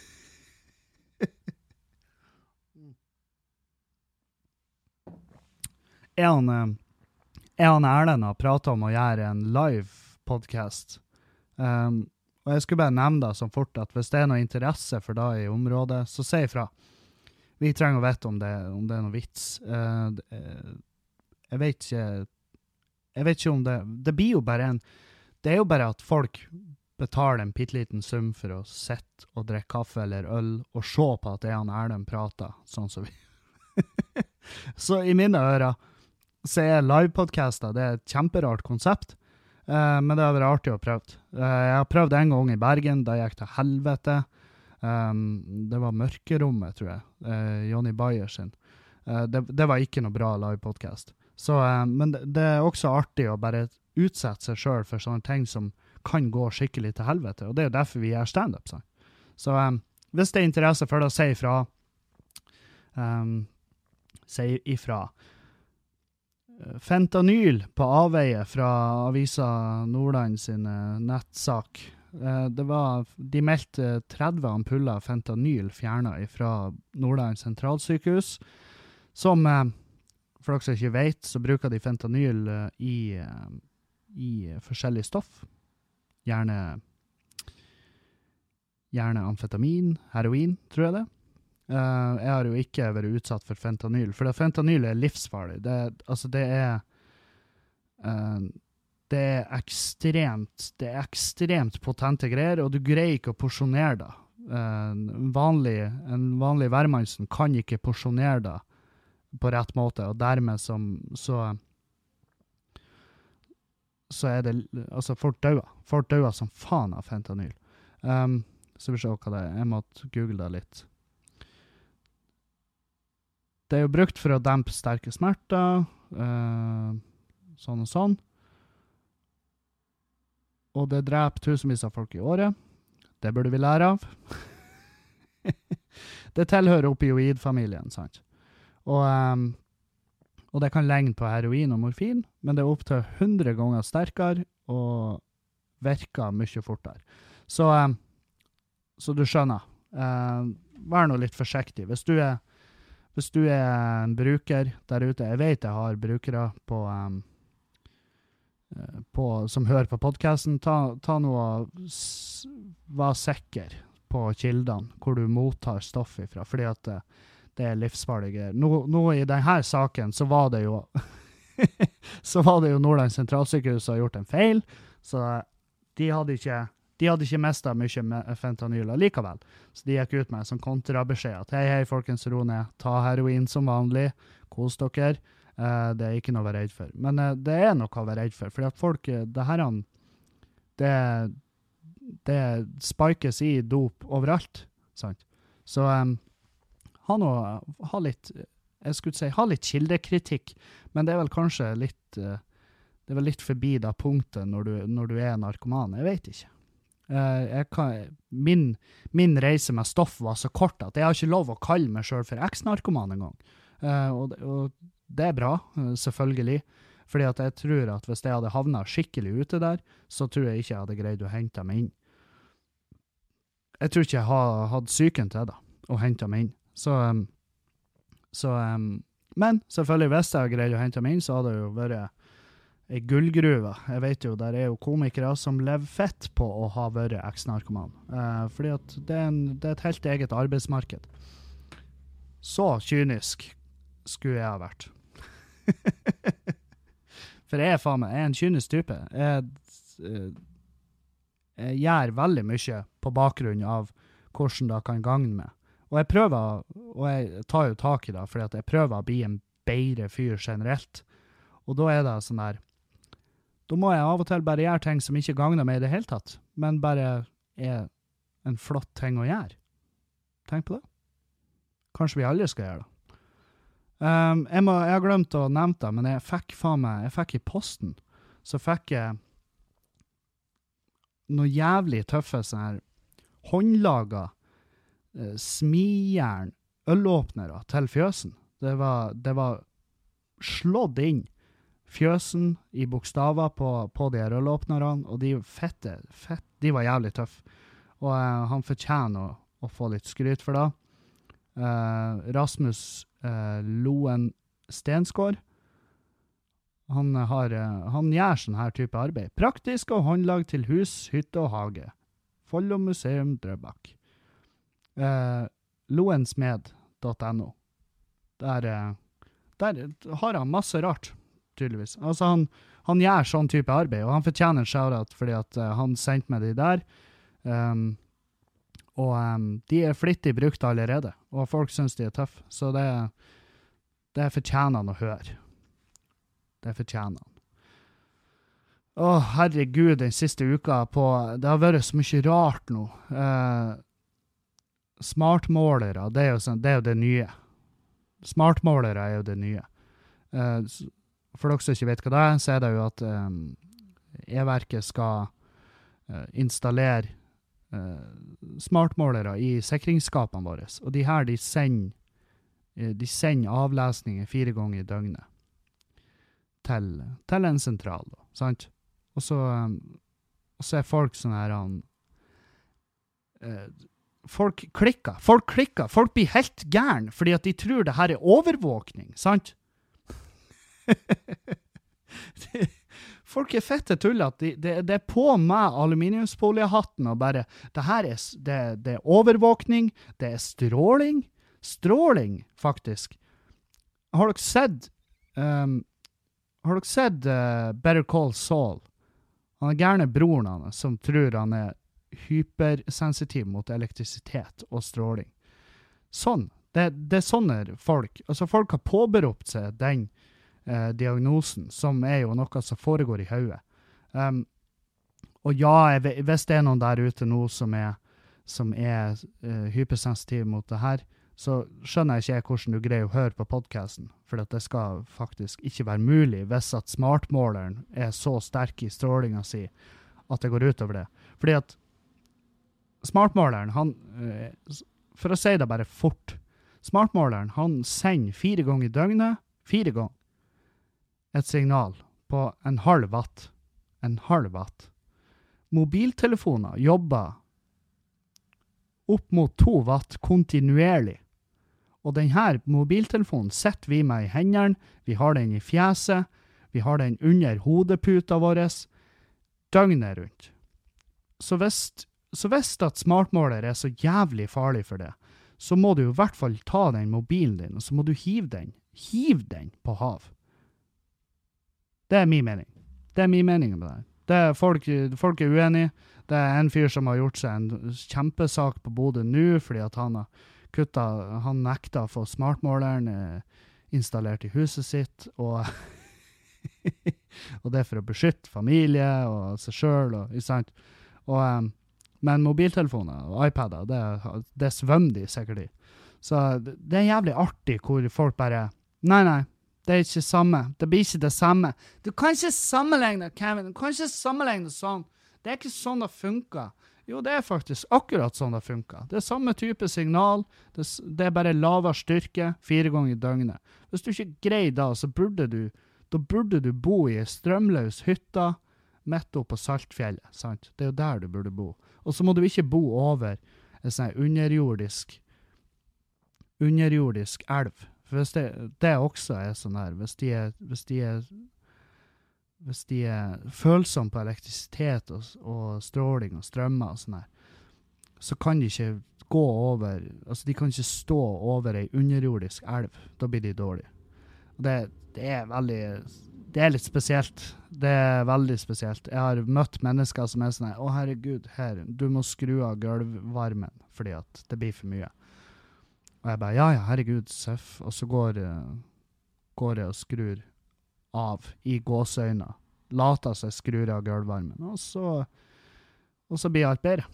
Speaker 2: Jeg han, jeg han Erlend har pratet om å gjøre en live podcast. Um, og jeg skulle bare nevne det som fort at hvis det er noe interesse for det i området, så si ifra. Vi trenger å vite om det, om det er noe vits. Uh, jeg vet ikke jeg vet ikke om det det blir jo bare en det er jo bare at folk betaler en pitteliten sum for å sitte og drikke kaffe eller øl og se på at det er han Erlend prater, sånn som vi. Så i mine ører så er livepodcaster det er et kjemperart konsept. Uh, men det har vært artig å prøve. Uh, jeg har prøvd en gang i Bergen, da jeg gikk til helvete. Um, det var Mørkerommet, tror jeg. Uh, Johnny Bayer sin. Uh, det, det var ikke noe bra live podcast. Så, uh, men det, det er også artig å bare utsette seg selv for sånne ting som kan gå skikkelig til helvete, og det er jo derfor vi gjør stand-up. Så, så um, hvis det er interesse for det, si ifra. Um, si ifra. Fentanyl på avveie fra Avisa Nordland sin uh, nettsak. Uh, det var, de meldte tretti ampuller fentanyl fjernet fra Nordland sentralsykehus, som, uh, for dere som ikke vet, så bruker de fentanyl uh, i, uh, i forskjellige stoff. Gjerne, gjerne amfetamin, heroin, tror jeg det. Uh, jeg har jo ikke vært utsatt for fentanyl, for det, fentanyl er livsfarlig. Det, altså det er, uh, det er ekstremt, det er ekstremt potente greier, og du greier ikke å porsjonere det. Uh, en vanlig, en vanlig hvermannsen kan ikke porsjonere det på rett måte, og dermed som, så så er det, altså folk døde. Folk døde som faen av fentanyl. Um, så vi ser hva det er. Jeg måtte google det litt. Det er jo brukt for å dempe sterke smerter, uh, sånn og sånn. Og det dreper tusenvis av folk i året. Det burde vi lære av. Det tilhører opioidfamilien, sant? Og... Um, Og det kan ligne på heroin og morfin, men det er opp til hundre ganger sterkere og virker mye fortere. Så, um, så du skjønner, uh, vær nå litt forsiktig. Hvis du, er, hvis du er en bruker der ute, jeg vet jeg har brukere på, um, på, som hører på podcasten, ta, ta noe og s- vær sikker på kildene hvor du mottar stoff ifra, fordi at uh, det er livsfarlige. Nå, nå i denne saken så var det jo så var det jo Nordland sentralsykehus som har gjort en feil, så de hadde ikke, de hadde ikke mistet mye med fentanyl likevel. Så de gikk ut med en sånn kontrabeskjed at hei, hei, folkens, ro ned, ta heroin som vanlig, kos dere, uh, det er ikke noe å være redd for. Men uh, det er noe å være redd for, fordi at folk, det her, det, det spikes i dop overalt, sant? Så um, ha noe, ha litt, jeg skulle si, ha litt kildekritikk, men det er vel kanskje litt, det er vel litt forbi da punktet når du, når du er narkoman, jeg vet ikke. Jeg kan, min, min reise med stoff var så kort at jeg har ikke lov å kalle meg selv for eks-narkoman en gang. Og det, og det er bra, selvfølgelig, fordi at jeg tror at hvis jeg hadde havnet skikkelig ute der, så tror jeg ikke jeg hadde greid å hente meg inn. Jeg tror ikke jeg har hatt psyken til det, å hente meg inn. Så, um, så um, men selvfølgelig hvis jeg har greid å hente meg inn, så hadde det jo vært en gullgruve. Jeg vet jo, der er jo komikere som lever fett på å ha vært eks-narkoman. Uh, fordi at det er, en, det er et helt eget arbeidsmarked. Så kynisk skulle jeg ha vært. For jeg er faen meg, jeg er en kynisk type. Jeg, uh, jeg gjør veldig mye på bakgrunn av hvordan det kan gagne meg. Og jeg prøver, og jeg tar jo tak i det, fordi at jeg prøver å bli en bedre fyr generelt. Og da er det sånn der, da må jeg av og til bare gjøre ting som ikke gagner meg i det hele tatt, men bare er en flott ting å gjøre. Tenk på det. Kanskje vi alle skal gjøre det. Um, jeg, må, jeg har glemt å nevne det, men jeg fikk faen meg, jeg fikk i posten, så fikk jeg noe jævlig tøffe sånne her håndlaget smijern ølåpnere til fjøsen. Det var, det var slått inn fjøsen i bokstaver på, på de ølåpnerne, og de fette, fett, de var jævlig tøff. Og uh, han fortjener å, å få litt skryt for det. Uh, Rasmus uh, Loen Stensgård, han, har, uh, han gjør sånn her type arbeid. Praktisk og håndlag til hus, hytte og hage. Follo Museum Drøbak. Uh, loensmed punktum no. Der, uh, der har han masse rart, tydeligvis. Altså han, han gjør sånn type arbeid, og han fortjener en shout-out fordi at uh, han sendte med de der. Um, og um, de er flittig brukt allerede, og folk synes de er tøff. Så det, det fortjener han å høre. Det fortjener han. Å, herregud, den siste uka på, det har vært så mye rart nå. Uh, Smartmålere, det er, jo sånn, det er jo det nye. Smartmålere er jo det nye. Uh, for dere som ikke vet hva det er, så er det jo at um, E-verket skal uh, installere uh, smartmålere i sikringsskapene våre, og de her, de sender, uh, de sender avlesninger fire ganger i døgnet til, til en sentral, da, sant? Og så, um, og så er folk sånn her, um, uh, folk klikker, folk klikker, folk blir helt gærne, fordi at de tror det her er overvåkning, sant? Folk er fette tullet, de, det, det er på meg aluminiumsfoliehatten og bare, det her er, det, det er overvåkning, det er stråling, stråling faktisk. Har dere sett, um, har dere sett uh, Better Call Saul? Han er gjerne broren han, som tror han er hypersensitiv mot elektrisitet og stråling. Sånn, det, det er sånne folk, altså folk har påberopt seg den Eh, diagnosen, som er jo noe som foregår i hodet. Um, og ja, jeg, hvis det er noen der ute nå som er, som er uh, hypersensitiv mot det her, så skjønner jeg ikke hvordan du greier å høre på podcasten, for at det skal faktisk ikke være mulig hvis at smartmåleren er så sterk i strålinga si at det går ut over det. Fordi at smartmåleren, han, uh, for å si det bare fort, smartmåleren, han sender fire ganger i døgnet, fire ganger, et signal på en halv watt. En halv watt. Mobiltelefoner jobber opp mot to watt kontinuerlig. Og denne mobiltelefonen setter vi med i hendene, vi har den i fjeset, vi har den under hodeputa vår, døgnet rundt. Så hvis, så hvis at smartmåler er så jævlig farlig for det, så må du i hvert fall ta den mobilen din, og så må du hive den, hive den på hav. Det er min mening. Det er min mening med det. Det er folk, folk er uenige. Det er en fyr som har gjort seg en kjempesak på Bodø nå, fordi at han har kuttet, han nekta å få smartmåleren eh, installert i huset sitt, og, og det er for å beskytte familie og seg selv, og, ikke sant? Og, um, men mobiltelefoner og iPader, det, det svømmer de sikkert i. Så det, det er jævlig artig hvor folk bare, nei, nei, det er ikke samme. Det blir ikke det samme. Du kan ikke sammenligne, Kevin. Du kan ikke sammenligne sånn. Det er ikke sånn det funker. Jo, det er faktisk akkurat sånn det funker. Det er samme type signal. Det, det er bare lavere styrke, fire ganger i døgnet. Hvis du ikke greier da, så burde du, da burde du bo i en strømløs hytte midt oppe på Saltfjellet, sant? Det er jo der du burde bo. Og så må du ikke bo over en sånn underjordisk, underjordisk elv. For hvis det, det også er sånn her, hvis de er, hvis de er, hvis de er følsomme på elektrisitet og, og stråling og strømmer og sånn her, så kan de ikke gå over, altså de kan ikke stå over en underjordisk elv, da blir de dårlige. Det, det er veldig, det er litt spesielt, det er veldig spesielt. Jeg har møtt mennesker som er sånn her, å herregud, her, du må skru av gulvvarmen, fordi at det blir for mye. Og jeg bare, ja, ja, herregud, søff. Og så går, går jeg og skrur av i gåsøyna. Later seg skrur av gulvvarmen. Og så, og så blir alt bedre.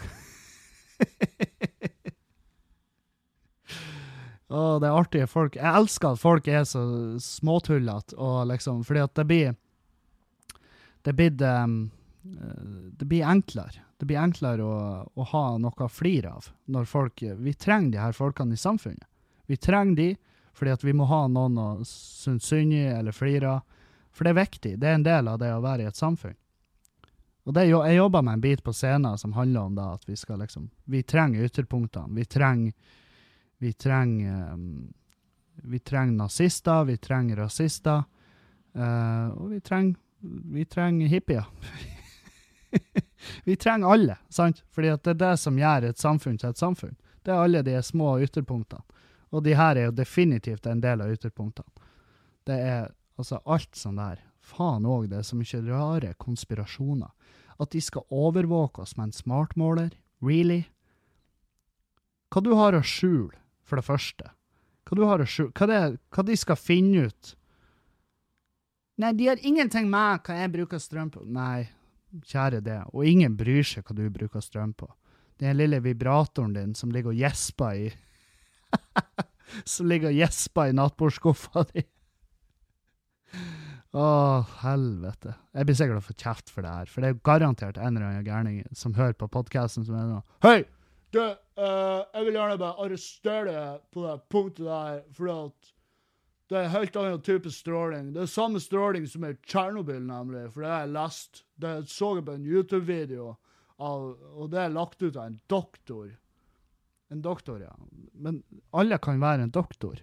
Speaker 2: Åh, det er artige folk. Jeg elsker at folk er så småtullet, og liksom, fordi at det blir, det blir, det, det blir enklere. Det blir enklere å, å ha noe å flire av når folk, vi trenger de her folkene i samfunnet. Vi trenger de, fordi at vi må ha noen å synes synd i eller flire av. For det er viktig, det er en del av det å være i et samfunn. Og det, jeg jobber med en bit på scenen som handler om da, at vi skal liksom, vi trenger ytterpunktene, vi trenger, vi trenger, um, vi trenger nazister, vi trenger rasister, uh, og vi trenger, vi trenger hippier. Vi trenger alle, sant? Fordi at det er det som gjør et samfunn til et samfunn. Det er alle de små ytterpunktene. Og de her er jo definitivt en del av ytterpunktene. Det er altså alt sånn der. Faen også, det er så mye rare konspirasjoner. At de skal overvåke oss med en smartmåler. Really? Hva du har å skjule, for det første? Hva du har å skjule? Hva, det, hva de skal finne ut? Nei, de har ingenting med hva jeg bruker strøm på. Nei, kjære det. Og ingen bryr seg hva du bruker strøm på. Den lille vibratoren din som ligger og gjesper i som ligger og gjesper i nattbordskuffa di. Åh, helvete. Jeg blir sikkert å få kjeft for det her, for det er jo garantert en eller annen gærning som hører på podcasten som er noe. Hei! Du, uh, jeg vil gjerne bare arrestere deg på det punktet der, for at det er helt annen type stråling. Det er samme stråling som er Tjernobyl, nemlig, for det har jeg lest. Det så jeg på en YouTube-video, av, og det er lagt ut av en doktor. En doktor, ja. Men alle kan være en doktor.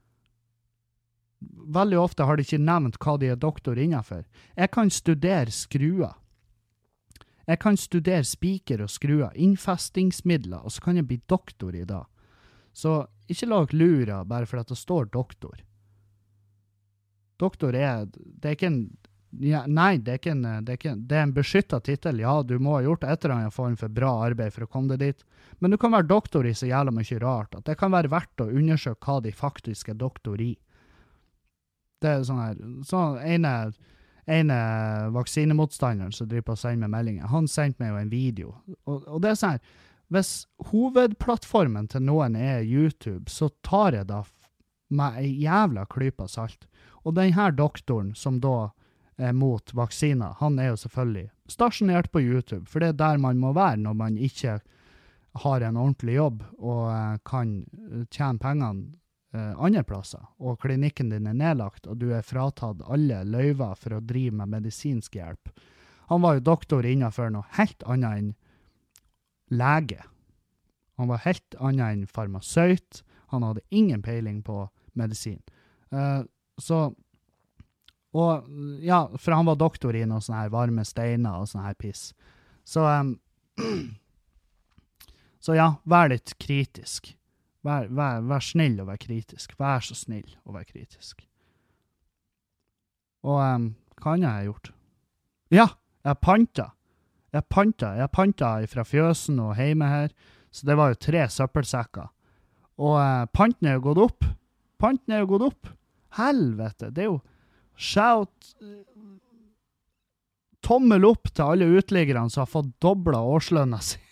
Speaker 2: Veldig ofte har de ikke nevnt hva de er doktor innenfor. Jeg kan studere skruer. Jeg kan studere spiker og skruer, innfestingsmidler, og så kan jeg bli doktor i dag. Så ikke lag lura bare for at det står doktor. Doktor er, det er ikke en, ja, nei, det er ikke en, det er, ikke en, det er en beskyttet titel. Ja, du må ha gjort et eller annet form for bra arbeid for å komme deg dit. Men du kan være doktor i så jævla mye rart, at det kan være verdt å undersøke hva de faktisk er doktor i. Det er sånn her, sånn ene, ene vaksinemotstanderen som driver på å sende meg meldinger, han sendte meg jo en video, og, og det er sånn her, hvis hovedplattformen til noen er YouTube, så tar jeg da med en jævla klypa salt, og den her doktoren som da er mot vaksiner, han er jo selvfølgelig stasjonert på YouTube, for det er der man må være når man ikke har en ordentlig jobb, og uh, kan tjene pengene Uh, andre plasser, og klinikken din er nedlagt, og du er fratatt alle løyver for å drive med medisinsk hjelp. Han var jo doktor innenfor noe helt annet enn lege. Han var helt annet enn farmasøyt. Han hadde ingen peiling på medisin. Uh, så, og ja, for han var doktor i noen sånne her varme steiner og sånne her piss. Så, um, så ja, vær litt kritisk. Vær, vær, vær snill og vær kritisk. Vær så snill og vær kritisk. Og um, hva annet har jeg gjort? Ja, jeg panta. Jeg panta. Jeg panta fra fjøsen og hjemme her. Så det var jo tre søppelsekker. Og uh, panten er jo gått opp. Panten er jo gått opp. Helvete, det er jo shout. Tommel opp til alle utliggerne som har fått doblet årslønna si.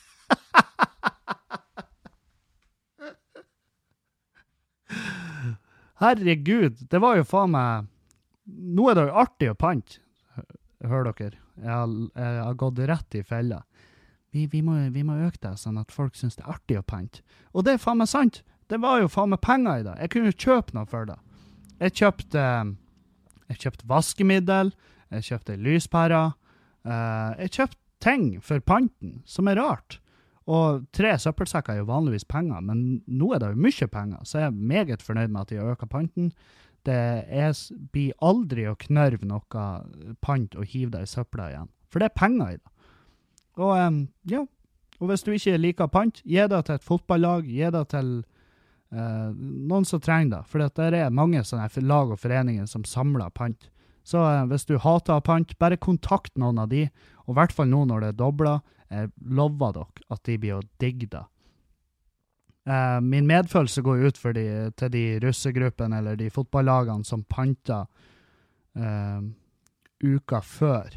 Speaker 2: Herregud, det var jo faen meg, nå er det jo artig å pante, hører dere, jeg har, jeg har gått rett i fella. Vi, vi, må, vi må øke det sånn at folk synes det er artig å pante. Og det er faen meg sant, det var jo faen meg penger i det, jeg kunne jo kjøpe noe for det. Jeg kjøpte, jeg kjøpte vaskemiddel, jeg kjøpte lyspærer, jeg kjøpte ting for panten, som er rart. Og tre søppelsekker er jo vanligvis penger, men nå er det jo mye penger, så jeg er meget fornøyd med at de har øket panten. Det er, blir aldri å knørve noe pant og hive det i søppla igjen, for det er penger i det. Og um, ja, og hvis du ikke liker pant, gi det til et fotballag, gi det til uh, noen som trenger det, for det er mange sånne lag og foreninger som samler pant. Så uh, hvis du hater pant, bare kontakt noen av de, og i hvert fall nå når det er doblet, jeg lover dere at de blir å digge det. Uh, min medfølelse går ut for de, til de russegruppene eller de fotballagene som panter uh, uka før.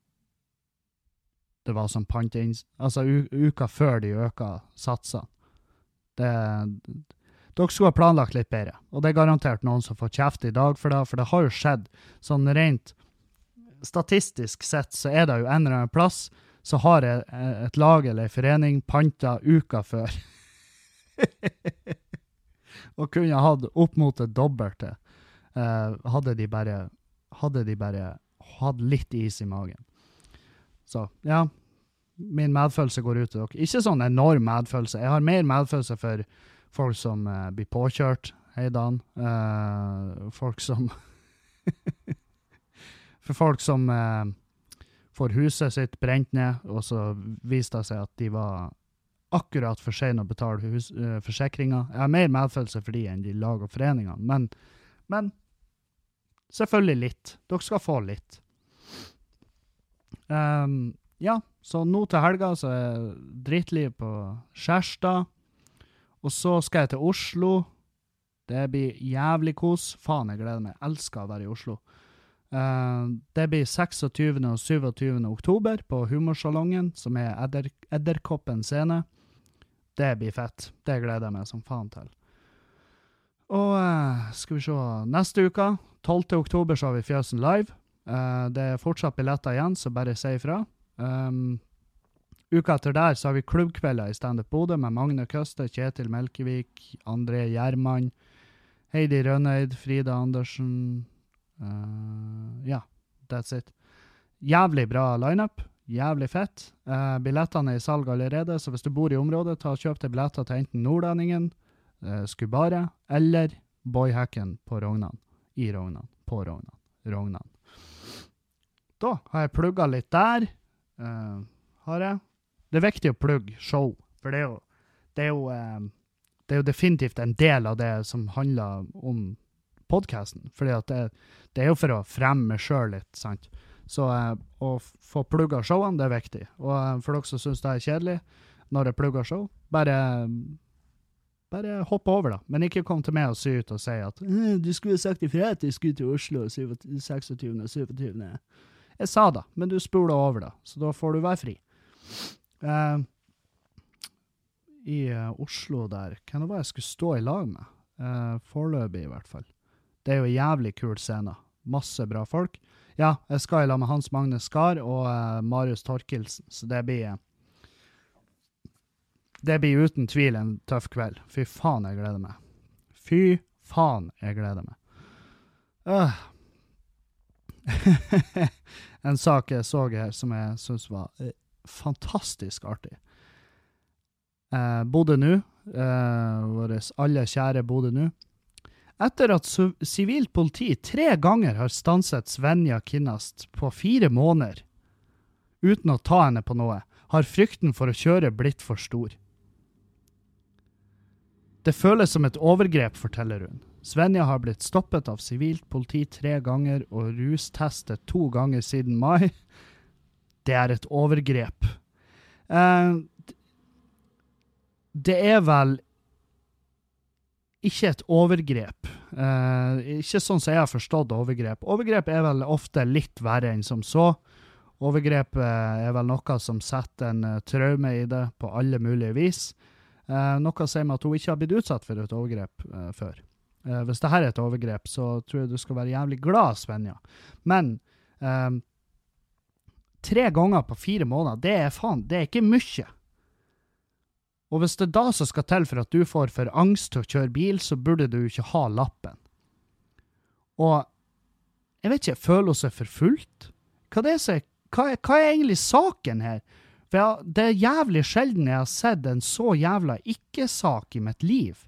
Speaker 2: Det var som panting, altså u, uka før de øker satsene. Det, dere skulle ha planlagt litt bedre, og det er garantert noen som får kjeft i dag for det, for det har jo skjedd sånn rent statistisk sett, så er det jo en eller annen plass så har jeg et lag eller en forening panta uka før. Og kunne hatt opp mot det dobbelte. Uh, hadde de bare hadde de bare hatt litt is i magen. Så, ja, min medfølelse går ut til dere. Ikke sånn enorm medfølelse. Jeg har mer medfølelse for folk som uh, blir påkjørt, hei Dan. Uh, folk som for folk som uh, får huset sitt brent ned, og så viste det seg at de var akkurat for sene å betale hus, uh, forsikringer. Jeg har mer medfølelse for de enn de lag og foreningene, men, men selvfølgelig litt. Dere skal få litt. Um, ja, så nå til helga så er jeg drittliv på Skjærstad, og så skal jeg til Oslo. Det blir jævlig kos. Faen, jeg gleder meg. Jeg elsker å være i Oslo. Uh, det blir seksogtyvende og syvogtyvende oktober på Humorsalongen, som er Edder, Edderkoppen scene. Det blir fett. Det gleder jeg meg som faen til. Og uh, skal vi se, neste uka, tolvte oktober, så har vi Fjøsen live. Uh, det er fortsatt billetter igjen, så bare si ifra. Um, uka etter der så har vi klubbkvelder i Stand Up Bodø med Magne Køste, Kjetil Melkevik, André Gjermann, Heidi Rønneid, Frida Andersen. Uh, ja, that's it. Jævlig bra line-up. Jævlig fett. Uh, billettene er i salg allerede, så hvis du bor i området, ta og kjøp deg billetter til enten Nordlendingen, uh, Skubare, eller Boyhacken på Rognan. I Rognan. På Rognan. Rognan. Da har jeg plugget litt der. Uh, har jeg. Det er viktig å plugge show, for det er jo, det er jo, uh, det er jo definitivt en del av det som handler om podcasten, fordi at det, det er jo for å fremme meg selv litt, sant? Så uh, å få plugget showene, det er viktig. Og uh, for dere som synes det er kjedelig, når jeg plugger show, bare, bare hopp over da. Men ikke kom til meg og sy ut og si at du skulle sagt ifra at jeg skulle til Oslo seksogtyvende og syvogtyvende Jeg sa da, men du spoler over da, så da får du være fri. Uh, I uh, Oslo der, hva det var jeg skulle stå i lag med? Uh, foreløpig i hvert fall. Det er jo en jævlig kul scene. Masse bra folk. Ja, jeg skal i lag med Hans Magne Skar og uh, Marius Torkelsen, så det blir det blir uten tvil en tøff kveld. Fy faen, jeg gleder meg. Fy faen, jeg gleder meg. Uh. En sak jeg så her som jeg synes var uh, fantastisk artig. Uh, Bodø nu, uh, våres alle kjære Bodø nu. Etter at sivilt politi tre ganger har stanset Svenja Kinnast på fire måneder, uten å ta henne på noe, har frykten for å kjøre blitt for stor. Det føles som et overgrep, forteller hun. Svenja har blitt stoppet av sivilt politi tre ganger og rustestet to ganger siden mai. Det er et overgrep. Eh, det er vel ikke et overgrep. Uh, ikke sånn som jeg har forstått overgrep. Overgrep er vel ofte litt verre enn som så. Overgrep uh, er vel noe som setter en uh, traume i det på alle mulige vis. Uh, noe sier meg at hun ikke har blitt utsatt for et overgrep uh, før. Uh, hvis dette er et overgrep, så tror jeg du skal være jævlig glad, Svenja. Men uh, tre ganger på fire måneder, det er faen, det er ikke mye. Og hvis det da så skal til for at du får for angst til å kjøre bil, så burde du ikke ha lappen. Og jeg vet ikke, føler hun seg forfulgt? Hva, det er, hva, er, hva er egentlig saken her? For jeg, det er jævlig sjelden jeg har sett en så jævla ikke-sak i mitt liv.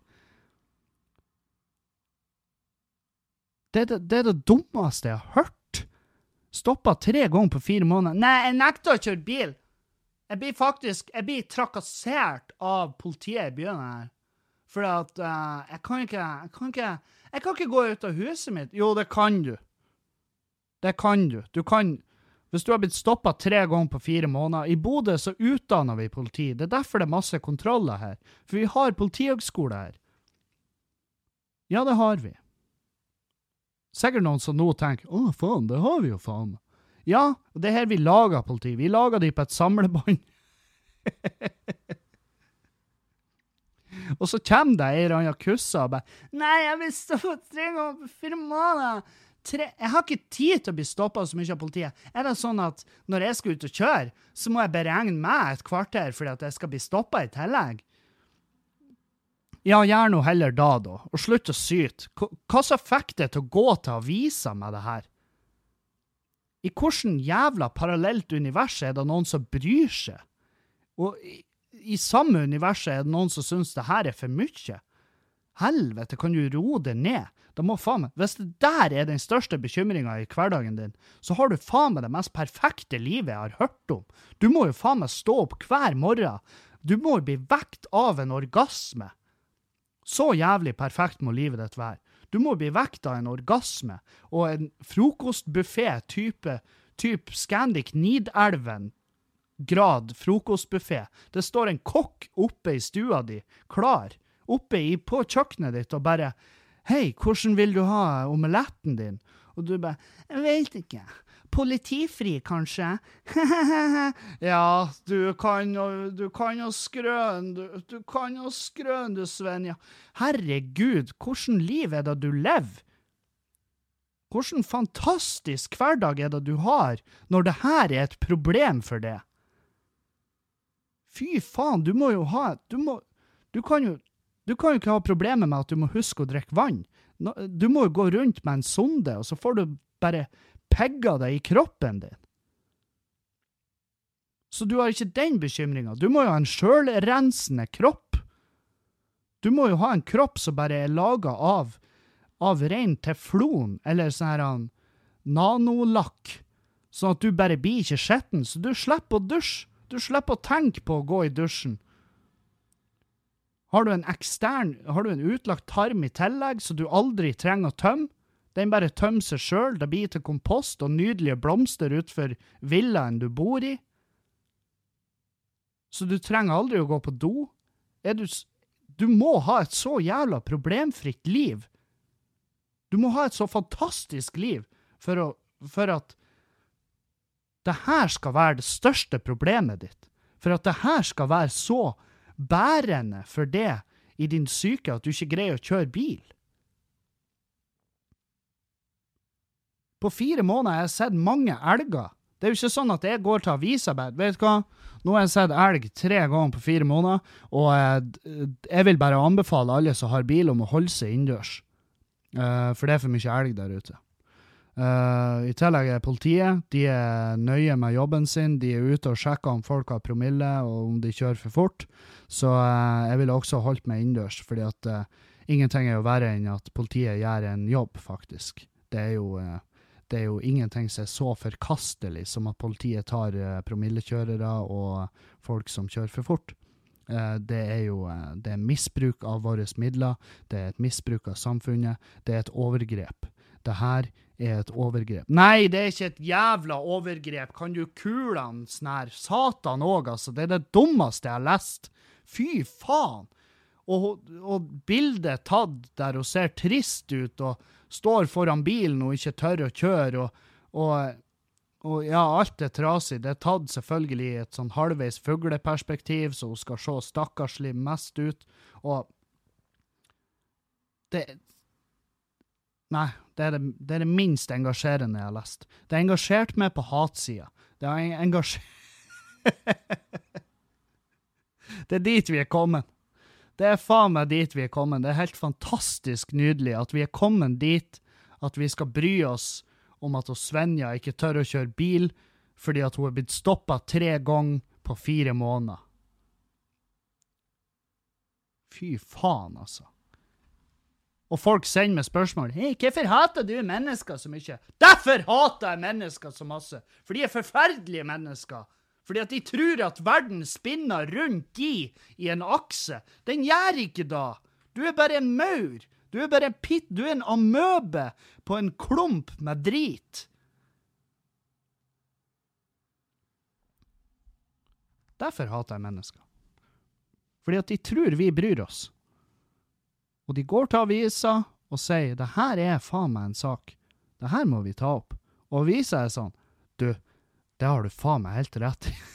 Speaker 2: Det, det, det er det dummeste jeg har hørt. Stoppet tre ganger på fire måneder. Nei, jeg nekter å kjøre bil. Jeg blir faktisk, jeg blir trakassert av politiet i byen her. For at uh, jeg kan ikke, jeg kan ikke, jeg kan ikke gå ut av huset mitt. Jo, det kan du. Det kan du. Du kan, hvis du har blitt stoppet tre ganger på fire måneder, i Bodø så utdanner vi politi. Det er derfor det er masse kontroller her. For vi har politihøgskole her. Ja, det har vi. Sikkert noen som nå tenker, å faen, det har vi jo faen. Ja, og det er her vi lager politi. Vi lager de på et samlebånd. Og så kommer det en eller annen kussa og bare, nei, jeg vil stå på tre ganger på fire måneder. Tre, jeg har ikke tid til å bli stoppet så mye av politiet. Er det sånn at når jeg skal ut og kjøre, så må jeg beregne meg et kvarter fordi at jeg skal bli stoppet i tillegg? Ja, gjør noe heller da da, og slutt å syte. Hva, hva så fikk det til å gå til aviser med det her? I hvordan jævla parallelt univers er det noen som bryr seg? Og i, i samme univers er det noen som synes det her er for mye? Helvete, kan du ro det ned? Da må faen meg, hvis det der er den største bekymringen i hverdagen din, så har du faen meg det mest perfekte livet jeg har hørt om. Du må jo faen meg stå opp hver morgen. Du må jo bli vekt av en orgasme. Så jævlig perfekt må livet ditt være. Du må bli vekt av en orgasme og en frokostbuffet type, type Scandic Nidelven grad frokostbuffet. Det står en kokk oppe i stua di, klar, oppe i, på kjøkkenet ditt og bare, hei, hvordan vil du ha omeletten din? Og du bare, jeg vet ikke. politifri, kanskje? Ja, du kan jo, du kan jo skrøn, du, du kan jo skrøn, du Svenja. Herregud, hvordan liv er det du lever? Hvordan fantastisk hverdag er det du har, når det her er et problem for det? Fy faen, du må jo ha, du må, du kan jo, du kan jo ikke ha problemer med at du må huske å drikke vann. Du må jo gå rundt med en sonde, og så får du bare pegga deg i kroppen din. Så du har ikke den bekymringen. Du må jo ha en sjølrensende kropp. Du må jo ha en kropp som bare er laget av, av rein teflon, eller sånn her nanolakk, sånn at du bare blir ikke skjetten, så du slipper å dusje. Du slipper å tenke på å gå i dusjen. Har du en ekstern, har du en utlagt tarm i tillegg, så du aldri trenger å tømme? Den bare tømmer seg selv, det blir til kompost og nydelige blomster utfor villaen du bor i. Så du trenger aldri å gå på do. Er du, du må ha et så jævla problemfritt liv. Du må ha et så fantastisk liv for, å, for at det her skal være det største problemet ditt. For at det her skal være så bærende for det i din syke at du ikke greier å kjøre bil. På fire måneder har jeg sett mange elger. Det er jo ikke sånn at jeg går til avisa, vet du hva? Nå har jeg sett elg tre ganger på fire måneder, og jeg, jeg vil bare anbefale alle som har bil om å holde seg innendørs. Uh, for det er for mye elg der ute. Uh, I tillegg er politiet, de er nøye med jobben sin, de er ute og sjekker om folk har promille og om de kjører for fort, så uh, jeg ville også holdt meg innendørs, fordi at uh, ingenting er jo verre enn at politiet gjør en jobb, faktisk. Det er jo, uh, det er jo ingenting som er så forkastelig som at politiet tar uh, promillekjørere og folk som kjører for fort. Uh, det er jo uh, det er misbruk av våre midler, det er et misbruk av samfunnet, det er et overgrep. Det her er et overgrep. Nei, det er ikke et jævla overgrep. Kan du kule han snær? Satan også, altså. Det er det dummeste jeg har lest. Fy faen! Og, og bildet tatt der og ser trist ut, og står foran bilen og ikke tør å kjøre, og, og, og ja, alt er trasig. Det er tatt selvfølgelig i et sånn halvveis fugleperspektiv, så hun skal se stakkarslig mest ut, og det Nei, det er det, det er det minst engasjerende jeg har lest. Det har engasjert meg på hatsida. Det har engasjert... Det er dit vi er kommet. Det er faen meg dit vi er kommet. Det er helt fantastisk nydelig at vi er kommet dit at vi skal bry oss om at Svenja ikke tør å kjøre bil fordi at hun har blitt stoppet tre ganger på fire måneder. Fy faen, altså. Og folk sender meg spørsmål. Hei, hvorfor hater du mennesker så mye? Derfor hater jeg mennesker så masse. For de er forferdelige mennesker. Fordi at de tror at verden spinner rundt de i en akse. Den gjør ikke da. Du er bare en maur. Du er bare en pitt. Du er en amøbe på en klump med drit. Derfor hater jeg mennesker. Fordi at de tror vi bryr oss. Og de går til avisa og sier, det her er faen meg en sak. Det her må vi ta opp. Og avisa er sånn, du, det har du faen meg helt rett i.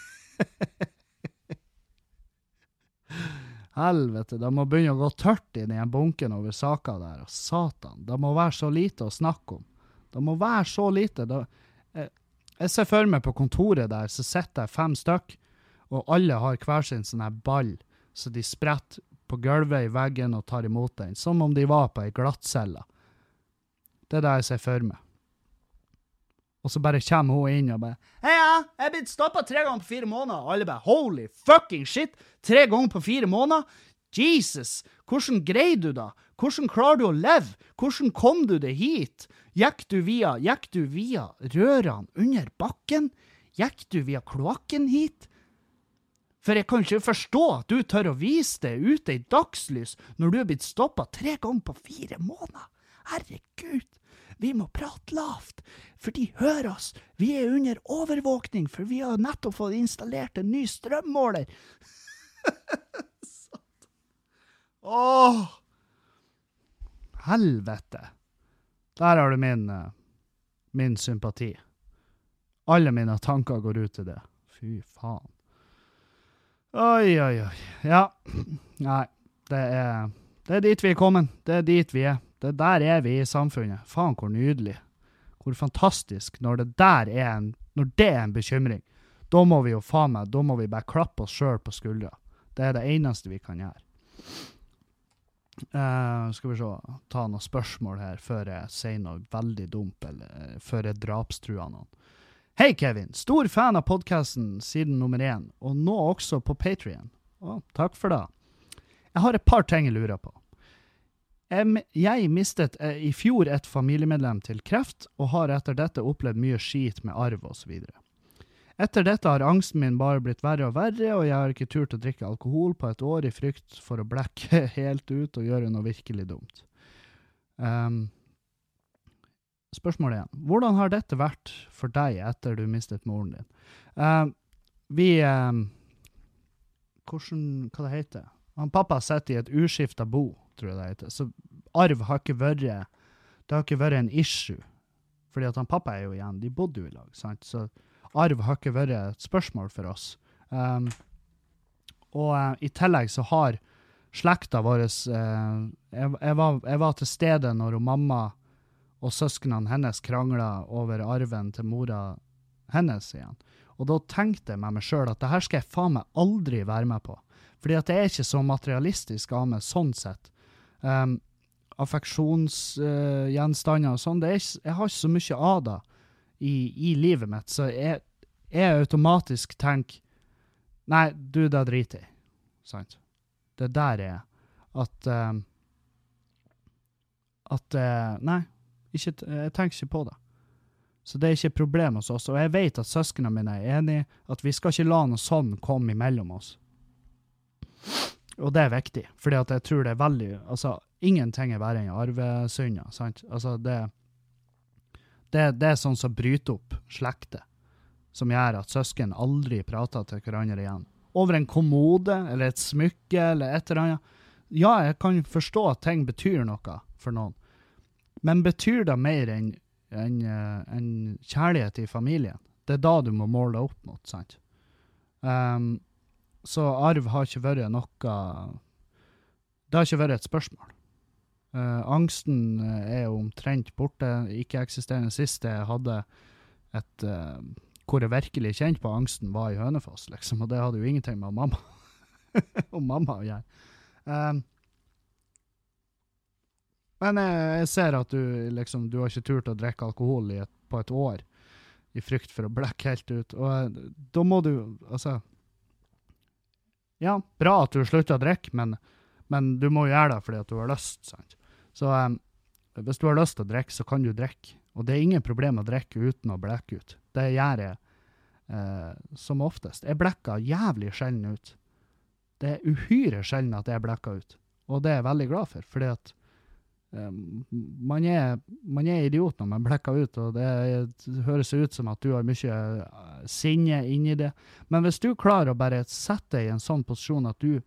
Speaker 2: Helvete, det må begynne å gå tørt i den bunken over saker der. Og satan, det må være så lite å snakke om. Det må være så lite. Det, jeg, jeg ser for meg på kontoret der, så sitter jeg fem stykk, og alle har hver sin sånn her ball, så de spretter på gulvet i veggen og tar imot den, som om de var på en glattcelle. Det er det jeg ser for meg. Og så bare kommer hun inn og bare, hei ja, jeg er blitt stoppet tre ganger på fire måneder. Og alle bare, holy fucking shit, tre ganger på fire måneder? Jesus, hvordan greier du da? Hvordan klarer du å leve? Hvordan kom du det hit? Gikk du via, gikk du via rørene under bakken? Gikk du via kloakken hit? For jeg kan ikke forstå at du tør å vise det ute i dagslys når du har blitt stoppet tre ganger på fire måneder. Herregud, vi må prate lavt, for de hører oss. Vi er under overvåkning, for vi har nettopp fått installert en ny strømmåler. Åh, helvete. Der har du min, min sympati. Alle mine tanker går ut til det. Fy faen. Oi, oi, oi. Ja. Nei, det er, det er dit vi er kommet. Det er dit vi er. Det der er vi i samfunnet. Faen, hvor nydelig. Hvor fantastisk når det der er en, når det er en bekymring. Da må vi jo faen meg, da må vi bare klappe oss selv på skuldra. Det er det eneste vi kan gjøre. Uh, skal vi se, ta noen spørsmål her før jeg sier noe veldig dumt, eller før jeg drapstruer noen. Hei Kevin, stor fan av podcasten siden nummer én, og nå også på Patreon. Å, takk for det. Jeg har et par ting jeg lurer på. Jeg, jeg mistet eh, i fjor et familiemedlem til kreft, og har etter dette opplevd mye skit med arv og så videre. Etter dette har angsten min bare blitt verre og verre, og jeg har ikke turt å drikke alkohol på et år i frykt for å blekke helt ut og gjøre noe virkelig dumt. Um, spørsmålet igjen. Hvordan har dette vært for deg etter du mistet moren din? Um, vi... Um, hvordan, hva det heter? Han pappa sitter i et uskiftet bo, tror jeg det heter. Så arv har ikke vært, det har ikke vært en issue. Fordi at han pappa er jo igjen, de bodde jo i lag, sant? Så arv har ikke vært et spørsmål for oss. Um, og uh, i tillegg så har slekta vår, uh, jeg, jeg, var, jeg var til stede når mamma og søsknene hennes kranglet over arven til mora hennes igjen. Og da tenkte jeg med meg selv at det her skal jeg faen meg aldri være med på. Fordi at det er ikke så materialistisk av meg sånn sett. Um, affeksjonsgjenstander uh, og sånn, det er ikke, jeg har ikke så mye av det i, i livet mitt, så jeg, jeg automatisk tenker, nei, du, det driter i. Sant? Det der er at, um, at, uh, nei, ikke, jeg tenker ikke på det. Så det er ikke et problem hos oss, og jeg vet at søskene mine er enige, at vi skal ikke la noe sånn komme imellom oss. Og det er viktig, fordi at jeg tror det er veldig, altså, ingenting er verre enn arvesynder, sant? Altså, det, det, det er sånn som bryter opp slekte, som gjør at søsken aldri prater til hverandre igjen. Over en kommode, eller et smykke, eller et eller annet. Ja, jeg kan forstå at ting betyr noe for noen, men betyr det mer enn en, en kjærlighet i familien? Det er da du må måle opp mot, sant? Um, Så arv har ikke vært noe, det har ikke vært et spørsmål. Uh, angsten er jo omtrent borte, ikke eksisterende. Sist jeg hadde et, uh, hvor jeg virkelig kjente på angsten var i Hønefoss, liksom, og det hadde jo ingenting med mamma, og mamma å gjøre. Um, men jeg, jeg ser at du, liksom, du har ikke turt å drikke alkohol i et, på et år, i frykt for å blekke helt ut, og uh, da må du, altså, ja, bra at du slutter å drikke, men, men du må gjøre det fordi at du har lyst, sant? Så um, hvis du har lyst til å drikke, så kan du drikke. Og det er ingen problem å drikke uten å blekke ut. Det gjør jeg uh, som oftest. Jeg blekker jævlig sjelden ut. Det er uhyre sjelden at jeg blekker ut. Og det er jeg veldig glad for, fordi at um, man, er, man er idiot når man blekker ut, og det, det høres ut som at du har mye uh, sinne inni det. Men hvis du klarer å bare sette deg i en sånn posisjon at du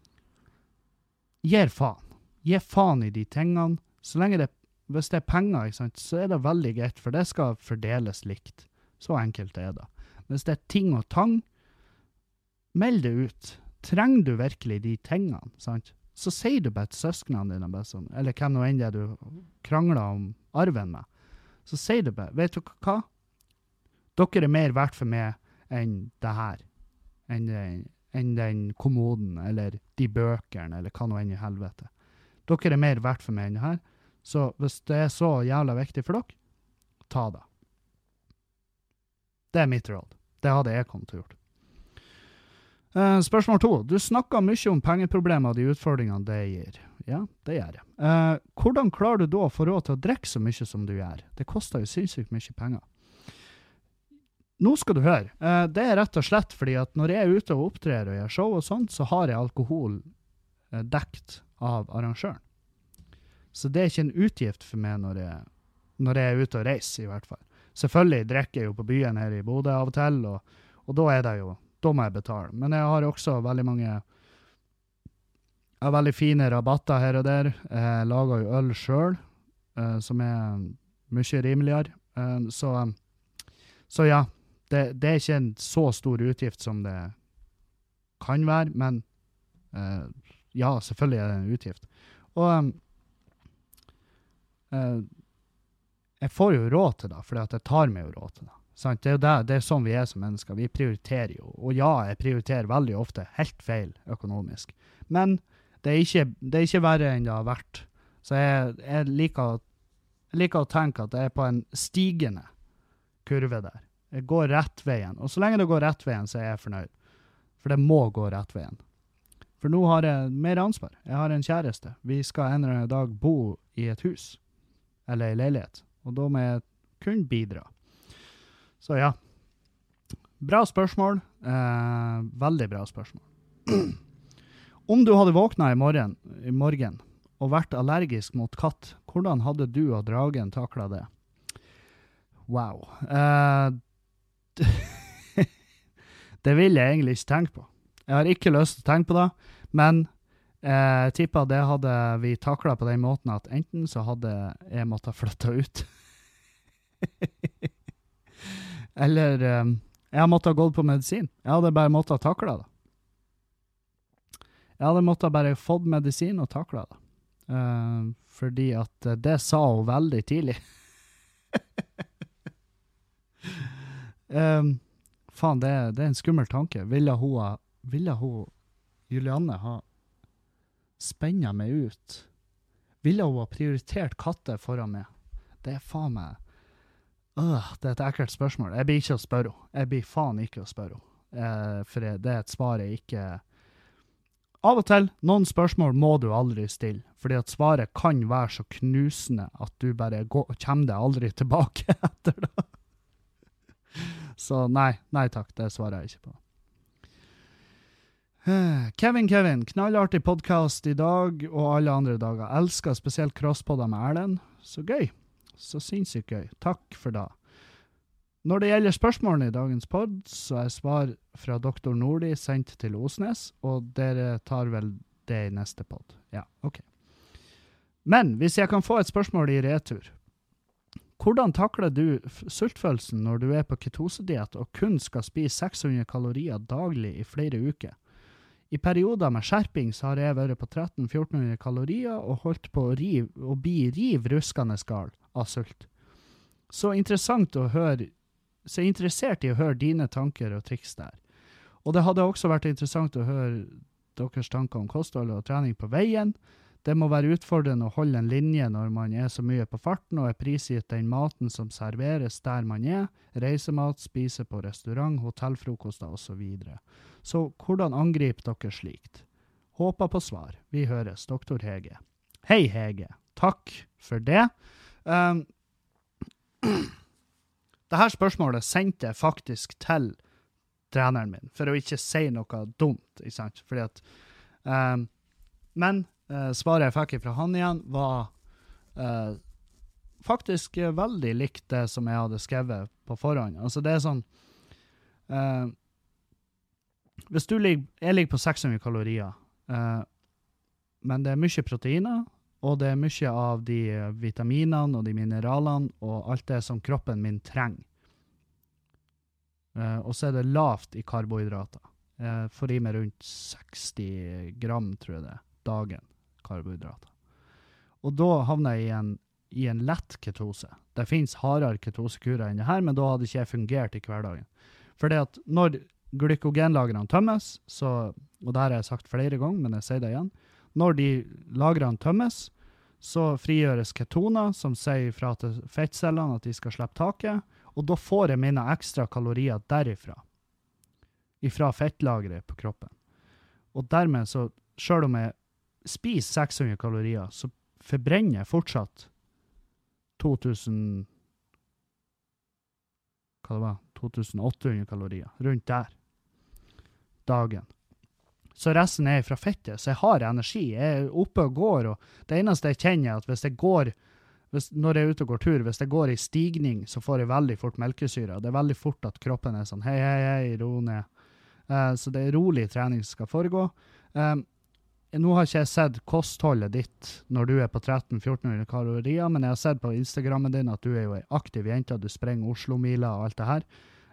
Speaker 2: gir faen, gir faen i de tingene, så lenge det, hvis det er penger, ikke sant, så er det veldig greit, for det skal fordeles likt. Så enkelt er det. Hvis det er ting og tang, meld det ut. Trenger du virkelig de tingene, sant? Så sier du bare til søsknene dine, bare sånn, eller hvem nå enn det du krangler om arven med, så sier du bare, vet du hva? Dere er mer verdt for meg enn det her, enn den, enn den kommoden, eller de bøkene, eller hva nå enn i helvete. Dere er mer verdt for meg enn det her, så hvis det er så jævla viktig for dere, ta det. Det er mitt råd. Det hadde jeg kommet til å gjøre. Uh, spørsmål to. Du snakker mye om pengeproblemer og de utfordringene det gir. Ja, det gjør jeg. Uh, hvordan klarer du da å få råd til å drikke så mye som du gjør? Det koster jo sinnssykt mye penger. Nå skal du høre. Uh, det er rett og slett fordi at når jeg er ute og opptrer og gjør show og sånt, så har jeg alkohol uh, dekt av arrangøren. Så det er ikke en utgift for meg når jeg, når jeg er ute og reiser, i hvert fall. Selvfølgelig drikker jeg jo på byen her i Bodø av og til, og, og da er det jo, da må jeg betale. Men jeg har også veldig mange, jeg har veldig fine rabatter her og der. Jeg lager jo øl selv, uh, som er mye rimeligere. Uh, så, så ja, det, det er ikke en så stor utgift som det kan være, men uh, ja, selvfølgelig er det en utgift. Og um, uh, jeg får jo råd til det, for jeg tar meg jo råd til det. Sant? Det er jo det, det er sånn vi er som mennesker. Vi prioriterer jo. Og ja, jeg prioriterer veldig ofte helt feil økonomisk. Men det er ikke, det er ikke verre enn det har vært. Så jeg, jeg, liker, jeg liker å tenke at jeg er på en stigende kurve der. Jeg går rett veien. Og så lenge det går rett veien, så er jeg fornøyd. For det må gå rett veien. For nå har jeg mer ansvar. Jeg har en kjæreste. Vi skal en eller annen dag bo i et hus. Eller i leilighet. Og da må jeg kun bidra. Så ja. Bra spørsmål. Eh, veldig bra spørsmål. Om du hadde våknet i morgen, i morgen og vært allergisk mot katt, hvordan hadde du og dragen taklet det? Wow. Eh, det vil jeg egentlig ikke tenke på. Jeg har ikke lyst til å tenke på det, men eh, jeg tipper det hadde vi taklet på den måten at enten så hadde jeg måttet flytte ut. Eller um, jeg måtte ha gått på medisin. Jeg hadde bare måttet takle det. Jeg hadde måttet bare fått medisin og takle det. Uh, fordi at uh, det sa hun veldig tidlig. um, faen, det, det er en skummel tanke. Ville hun, ha, ville hun Julianne, ha spennet meg ut? Ville hun ha prioritert katter foran meg? Det er faen meg... Øh, det er et ekkelt spørsmål. Jeg blir ikke å spørre henne. Jeg blir faen ikke å spørre henne. Eh, for det er et svar jeg ikke... Av og til, noen spørsmål må du aldri stille, fordi at svaret kan være så knusende at du bare går, kommer deg aldri tilbake etter det. Så nei, nei takk, det svarer jeg ikke på. Kevin, Kevin, knallartig podcast i dag og alle andre dager. Elsker spesielt crosspodder med Erlend. Så gøy. Så sinnssykt gøy. Takk for det. Når det gjelder spørsmålene i dagens podd, så er svar fra doktor Nordi sendt til Osnes, og dere tar vel det i neste podd. Ja, ok. Men hvis jeg kan få et spørsmål i retur, hvordan takler du sultfølelsen når du er på ketosediet og kun skal spise seks hundre kalorier daglig i flere uker? I perioder med skjerping så har jeg vært på tretten til fjorten hundre kalorier og holdt på å, riv, å bli riv ruskende skal av sult. Så interessant å høre, så interessert i å høre dine tanker og triks der. Og det hadde også vært interessant å høre deres tanker om kosthold og trening på veien. Det må være utfordrende å holde en linje når man er så mye på farten og er prisgitt den maten som serveres der man er, reisemat, spise på restaurant, hotellfrokoster og så videre. Så hvordan angriper dere slikt? Håper på svar. Vi høres, doktor Hege. Hei Hege, takk for det. Um, Dette spørsmålet sendte jeg faktisk til treneren min, for å ikke si noe dumt, ikke sant? Fordi at, um, men uh, svaret jeg fikk fra han igjen var uh, faktisk uh, veldig likt det som jeg hadde skrevet på forhånd. Altså det er sånn, uh, hvis du ligger, jeg ligger på seks hundre kalorier, uh, men det er mye proteiner, og det er mye av de vitaminene og de mineralene og alt det som kroppen min trenger. Uh, og så er det lavt i karbohydrater. Jeg får i meg rundt seksti gram, tror jeg det, dagen karbohydrater. Og da havner jeg i en, i en lett ketose. Det finnes hardere ketosekurer enn det her, men da hadde ikke jeg fungert i hverdagen. Fordi at når glykogenlagrene tømmes, så, og det har jeg sagt flere ganger, men jeg sier det igjen, når de lagrene tømmes, så frigjøres ketoner som sier fra til fettcellene at de skal slippe taket, og da får jeg mine ekstra kalorier derifra, ifra fettlagret på kroppen. Og dermed så, selv om jeg spiser seks hundre kalorier, så forbrenner jeg fortsatt to tusen, hva det var, to tusen åtte hundre kalorier, rundt der, dagen. Så resten er fra fettet, så jeg har energi. Jeg er oppe og går, og det eneste jeg kjenner er at hvis jeg går, hvis, når jeg er ute og går tur, hvis jeg går i stigning, så får jeg veldig fort melkesyre. Det er veldig fort at kroppen er sånn, hei, hei, hei, ro ned. Uh, så det er rolig trening som skal foregå. Um, nå har ikke jeg sett kostholdet ditt når du er på tretten til fjorten hundre kalorier, men jeg har sett på Instagrammen din at du er jo en aktiv jente, du sprenger Oslo-mila og alt det her.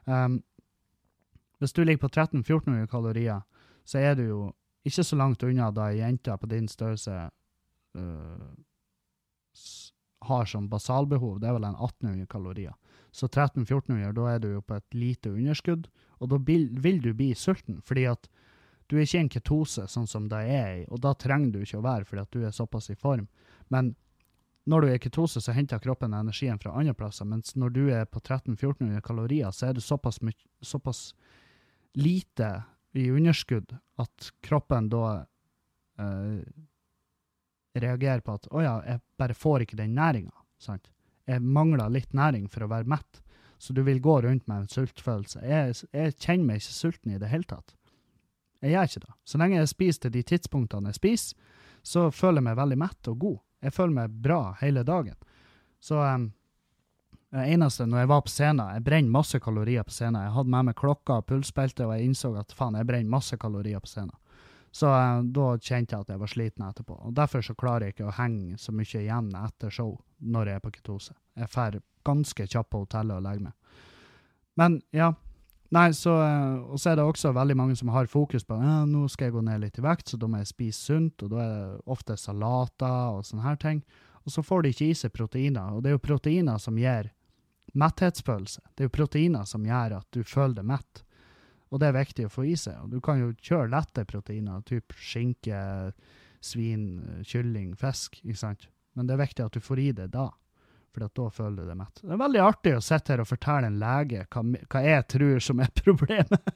Speaker 2: Um, hvis du ligger på tretten til fjorten hundre kalorier, så er du jo ikke så langt unna da en jente på din størrelse uh, har som basalbehov, det er vel en atten hundre kalorier. Så tretten til fjorten hundre, da er du jo på et lite underskudd, og da vil, vil du bli sulten, fordi at du er ikke en ketose sånn som det er i, og da trenger du ikke å være fordi at du er såpass i form. Men når du er i ketose, så henter kroppen energien fra andre plasser, mens når du er på tretten til fjorten hundre kalorier, så er du såpass, såpass lite i underskudd at kroppen da eh, reagerer på at, åja, jeg bare får ikke den næringen, sant? Jeg mangler litt næring for å være mett, så du vil gå rundt med en sultfølelse. Jeg, jeg kjenner meg ikke sulten i det hele tatt. Jeg gjør ikke det. Så lenge jeg spiser til de tidspunktene jeg spiser, så føler jeg meg veldig mett og god. Jeg føler meg bra hele dagen. Så um, det eneste, når jeg var på scenen, jeg brenner masse kalorier på scenen. Jeg hadde med meg klokka og pulsbelte, og jeg innså at faen, jeg brenner masse kalorier på scenen. Så uh, da kjente jeg at jeg var sliten etterpå. Og derfor så klarer jeg ikke å henge så mye igjen etter show når jeg er på ketose. Jeg fer ganske kjapt på hotellet og legger meg. Men ja, nei, så, og så er det også veldig mange som har fokus på ja, nå skal jeg gå ned litt i vekt, så da må jeg spise sunt, og da er det ofte salater og sånne her ting. Og så får de ikke i seg proteiner, og det er jo proteiner som gir metthetsfølelse. Det er jo proteiner som gjør at du føler deg mett, og det er viktig å få i seg. Og du kan jo kjøre lette proteiner, typ skinke, svin, kylling, fisk, ikke sant? Men det er viktig at du får i det da. For da føler du det mett. Det er veldig artig å sitte her og fortelle en lege hva, hva jeg tror som er problemet.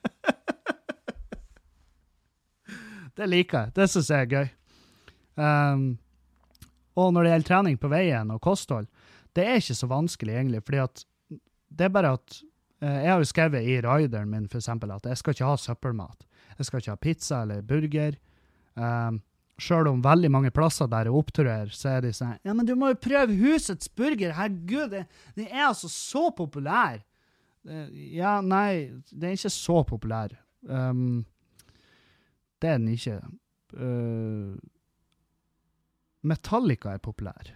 Speaker 2: Det liker jeg. Det synes jeg er gøy. Um, og når det gjelder trening på veien og kosthold, det er ikke så vanskelig egentlig, fordi at det er bare at uh, jeg har jo skrevet i rideren min for eksempel at jeg skal ikke ha søppelmat. Jeg skal ikke ha pizza eller burger. Um, Selv om veldig mange plasser der jeg opptrer, så er de sånn, ja, men du må jo prøve husets burger, herregud, det, det er altså så populær. Ja, nei, det er ikke så populær. Um, det er den ikke. Uh, Metallica er populær.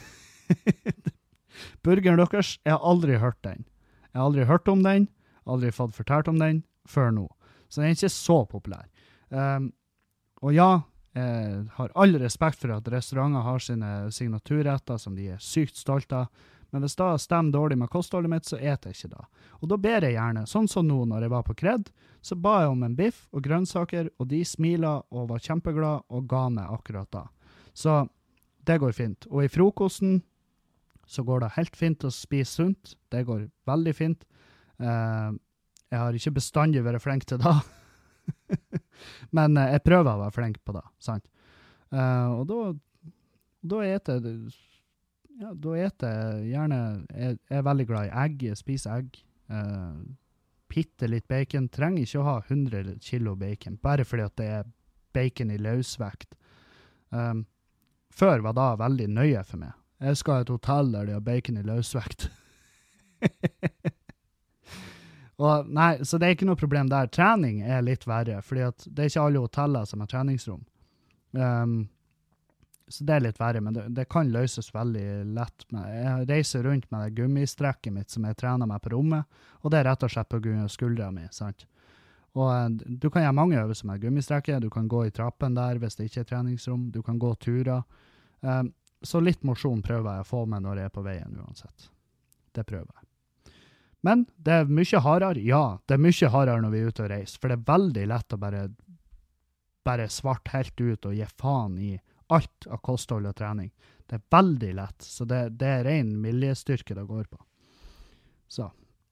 Speaker 2: Burgeren deres, jeg har aldri hørt den. Jeg har aldri hørt om den, aldri fått fortalt om den, før nå. Så den er ikke så populær. Um, og ja, jeg har all respekt for at restauranter har sine signaturretter som de er sykt stolte av, men hvis det stemmer dårlig med kostholdet mitt, så eter jeg ikke det. Og da ber jeg gjerne, sånn som nå når jeg var på Kred, så ba jeg om en biff og grønnsaker, og de smilet og var kjempeglad og ga meg akkurat da. Så det går fint. Og i frokosten så går det helt fint å spise sunt. Det går veldig fint. Uh, jeg har ikke bestandig vært flink til det. Men uh, jeg prøver å være flink på det, sant? Uh, og da, da eter jeg, ja, da eter jeg gjerne, jeg, jeg er veldig glad i egg, jeg spiser egg, uh, pitte litt bacon, trenger ikke å ha hundre kilo bacon, bare fordi at det er bacon i løsvekt. Um, før var det veldig nøye for meg. Jeg skal ha et hotell der de har bacon i løsvekt. Og nei, så det er ikke noe problem der. Trening er litt verre, fordi at det er ikke alle hoteller som har treningsrom. Um, så det er litt verre, men det, det kan løses veldig lett. Med. Jeg reiser rundt med det gummistrekket mitt som jeg trener meg på rommet, og det er rett og slett på grunn av skuldra mi, sant? Og du kan gjøre mange øvelser med gummistrekket, du kan gå i trappen der hvis det ikke er treningsrom, du kan gå turer. Um, så litt mosjon prøver jeg å få med når jeg er på veien uansett. Det prøver jeg. Men det er mye hardere, ja, det er mye hardere når vi er ute og reiser, for det er veldig lett å bare, bare svart helt ut og gi faen i alt av kosthold og trening. Det er veldig lett, så det, det er ren viljestyrke det går på. Så.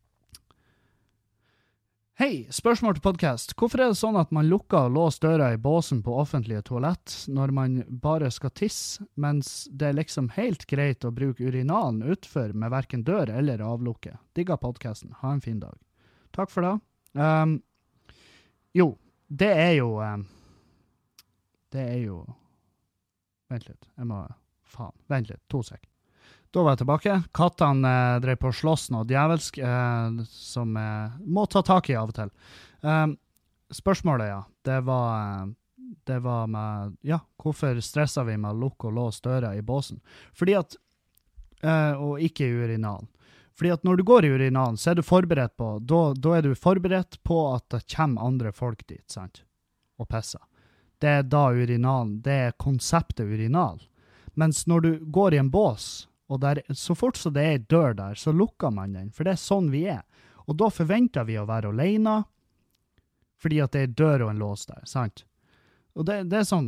Speaker 2: Hei, spørsmål til podcast. Hvorfor er det sånn at man lukker og låser døra i båsen på offentlige toalett når man bare skal tisse, mens det er liksom helt greit å bruke urinalen utfor med hverken dør eller avlukke? Digga podcasten. Ha en fin dag. Takk for det. Um, jo, det er jo... Um, det er jo... Vent litt. Jeg må... Faen. Vent litt. To sek. Da var jeg tilbake. Kattene eh, drev på å slåss noe djevelsk, eh, som eh, må ta tak i av og til. Um, spørsmålet, ja, det var, det var med, ja, hvorfor stresser vi med å lukke og låse døra i båsen? Fordi at, eh, og ikke i urinalen. Fordi at når du går i urinalen, så er du forberedt på, da, da er du forberedt på at det kommer andre folk dit, sant? Og pisser. Det er da urinalen, det er konseptet urinal. Mens når du går i en bås, og der, så fort så det er en dør der, så lukker man den, for det er sånn vi er. Og da forventer vi å være alene, fordi at det er en dør og en lås der, sant? Og det, det er sånn,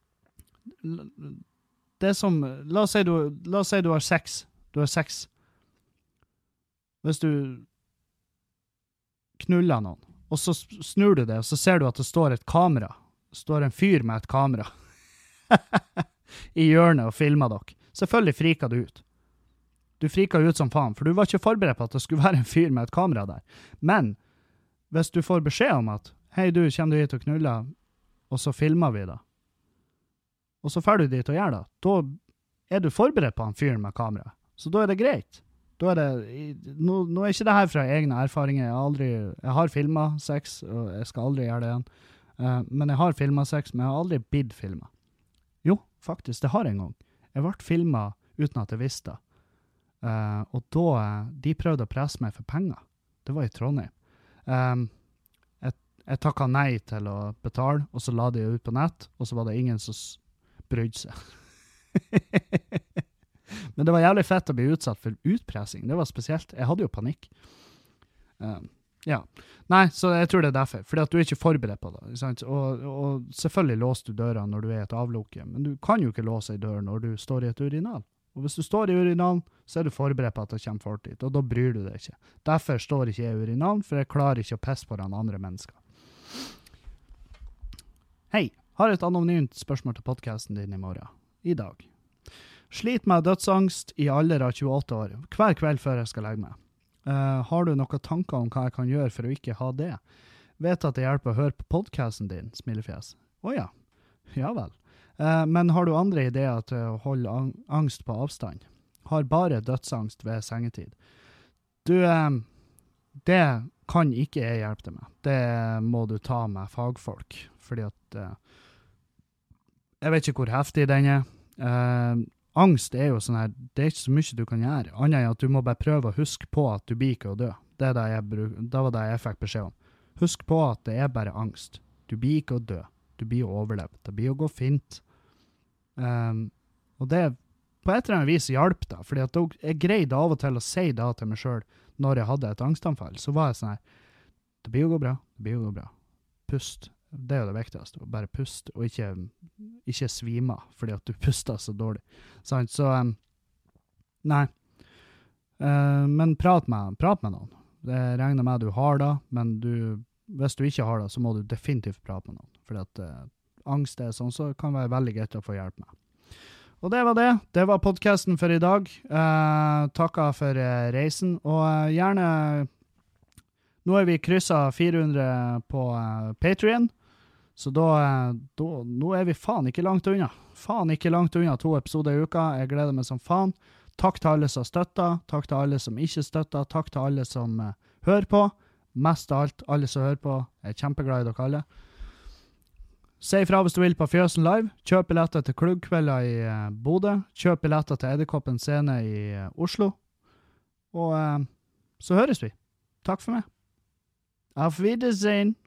Speaker 2: det er som, la oss si du, la oss si du har sex, du har sex. Hvis du knuller noen, og så snur du det, og så ser du at det står et kamera, står en fyr med et kamera i hjørnet og filmer dere. Selvfølgelig friker du ut. Du friker ut som faen, for du var ikke forberedt på at det skulle være en fyr med et kamera der. Men hvis du får beskjed om at hei du, kommer du hit og knuller, og så filmer vi da, og så fer du dit og gjør det, da er du forberedt på en fyr med kamera. Så da er det greit. Da er det, nå, nå er ikke det her fra egne erfaringer. Jeg har aldri, jeg har filmet sex, og jeg skal aldri gjøre det igjen. Uh, men jeg har filmet sex, men jeg har aldri blitt filmet. Jo, faktisk, det har jeg en gang. Jeg ble filmet uten at jeg visste. Uh, og da, de prøvde å presse meg for penger. Det var i Trondheim. Um, jeg, jeg takket nei til å betale, og så la de ut på nett, og så var det ingen som brydde seg. Men det var jævlig fett å bli utsatt for utpressing. Det var spesielt. Jeg hadde jo panikk. Um, ja. Nei, så jeg tror det er derfor. Fordi at du er ikke forberedt på det. Sant? Og, og selvfølgelig låser du døra når du er i et avlukke, men du kan jo ikke låse en dør når du står i et urinal. Og hvis du står i urinalen, så er du forberedt på at det kommer folk dit, og da bryr du deg ikke. Derfor står ikke jeg i urinalen, for jeg klarer ikke å pisse på den andre mennesker. Hei, har et anonymt spørsmål til podcasten din i morgen. I dag. Slit med dødsangst i alder av tjueåtte år, hver kveld før jeg skal legge meg. Uh, har du noen tanker om hva jeg kan gjøre for å ikke ha det? Vet at det hjelper å høre på podcasten din, smilefjes. Åja, ja vel. Uh, men har du andre ideer til å holde ang- angst på avstand? Har bare dødsangst ved sengetid. Du, uh, det kan ikke jeg hjelpe deg med. Det må du ta med fagfolk, fordi at uh, jeg vet ikke hvor heftig den er. Uh, Angst er jo sånn her, det er ikke så mye du kan gjøre, annet enn at du må bare prøve å huske på at du blir ikke å dø. Det, er det, jeg bruk, det var det jeg fikk beskjed om. Husk på at det er bare angst. Du blir ikke å dø. Du blir å overleve. Det blir å gå fint. Um, og det på et eller annet vis hjalp da, fordi at jeg greide av og til å si det til meg selv når jeg hadde et angstanfall, så var jeg sånn her, det blir å gå bra, det blir å gå bra. Pust. Det er jo det viktigste, å bare puste, og ikke, ikke svime, fordi at du puster så dårlig. Sånn, så, um, nei. Uh, men prat med, prat med noen. Det regner med at du har det, men du, hvis du ikke har det, så må du definitivt prate med noen. Fordi at uh, angst er sånn, så kan det være veldig greit å få hjelp med. Og det var det. Det var podcasten for i dag. Uh, takka for uh, reisen, og uh, gjerne, nå er vi krysset fire hundre på uh, Patreon, så da, da, nå er vi faen ikke langt unna. Faen ikke langt unna to episoder i uka. Jeg gleder meg som faen. Takk til alle som støtter. Takk til alle som ikke støtter. Takk til alle som uh, hører på. Mest av alt, alle som hører på. Jeg er kjempeglad i dere alle. Si ifra hvis du vil på Fjøsen Live. Kjøp billetter til klubbkvelder i uh, Bodø. Kjøp billetter til Edderkoppen scene i uh, Oslo. Og uh, så høres vi. Takk for meg. Auf Wiedersehen.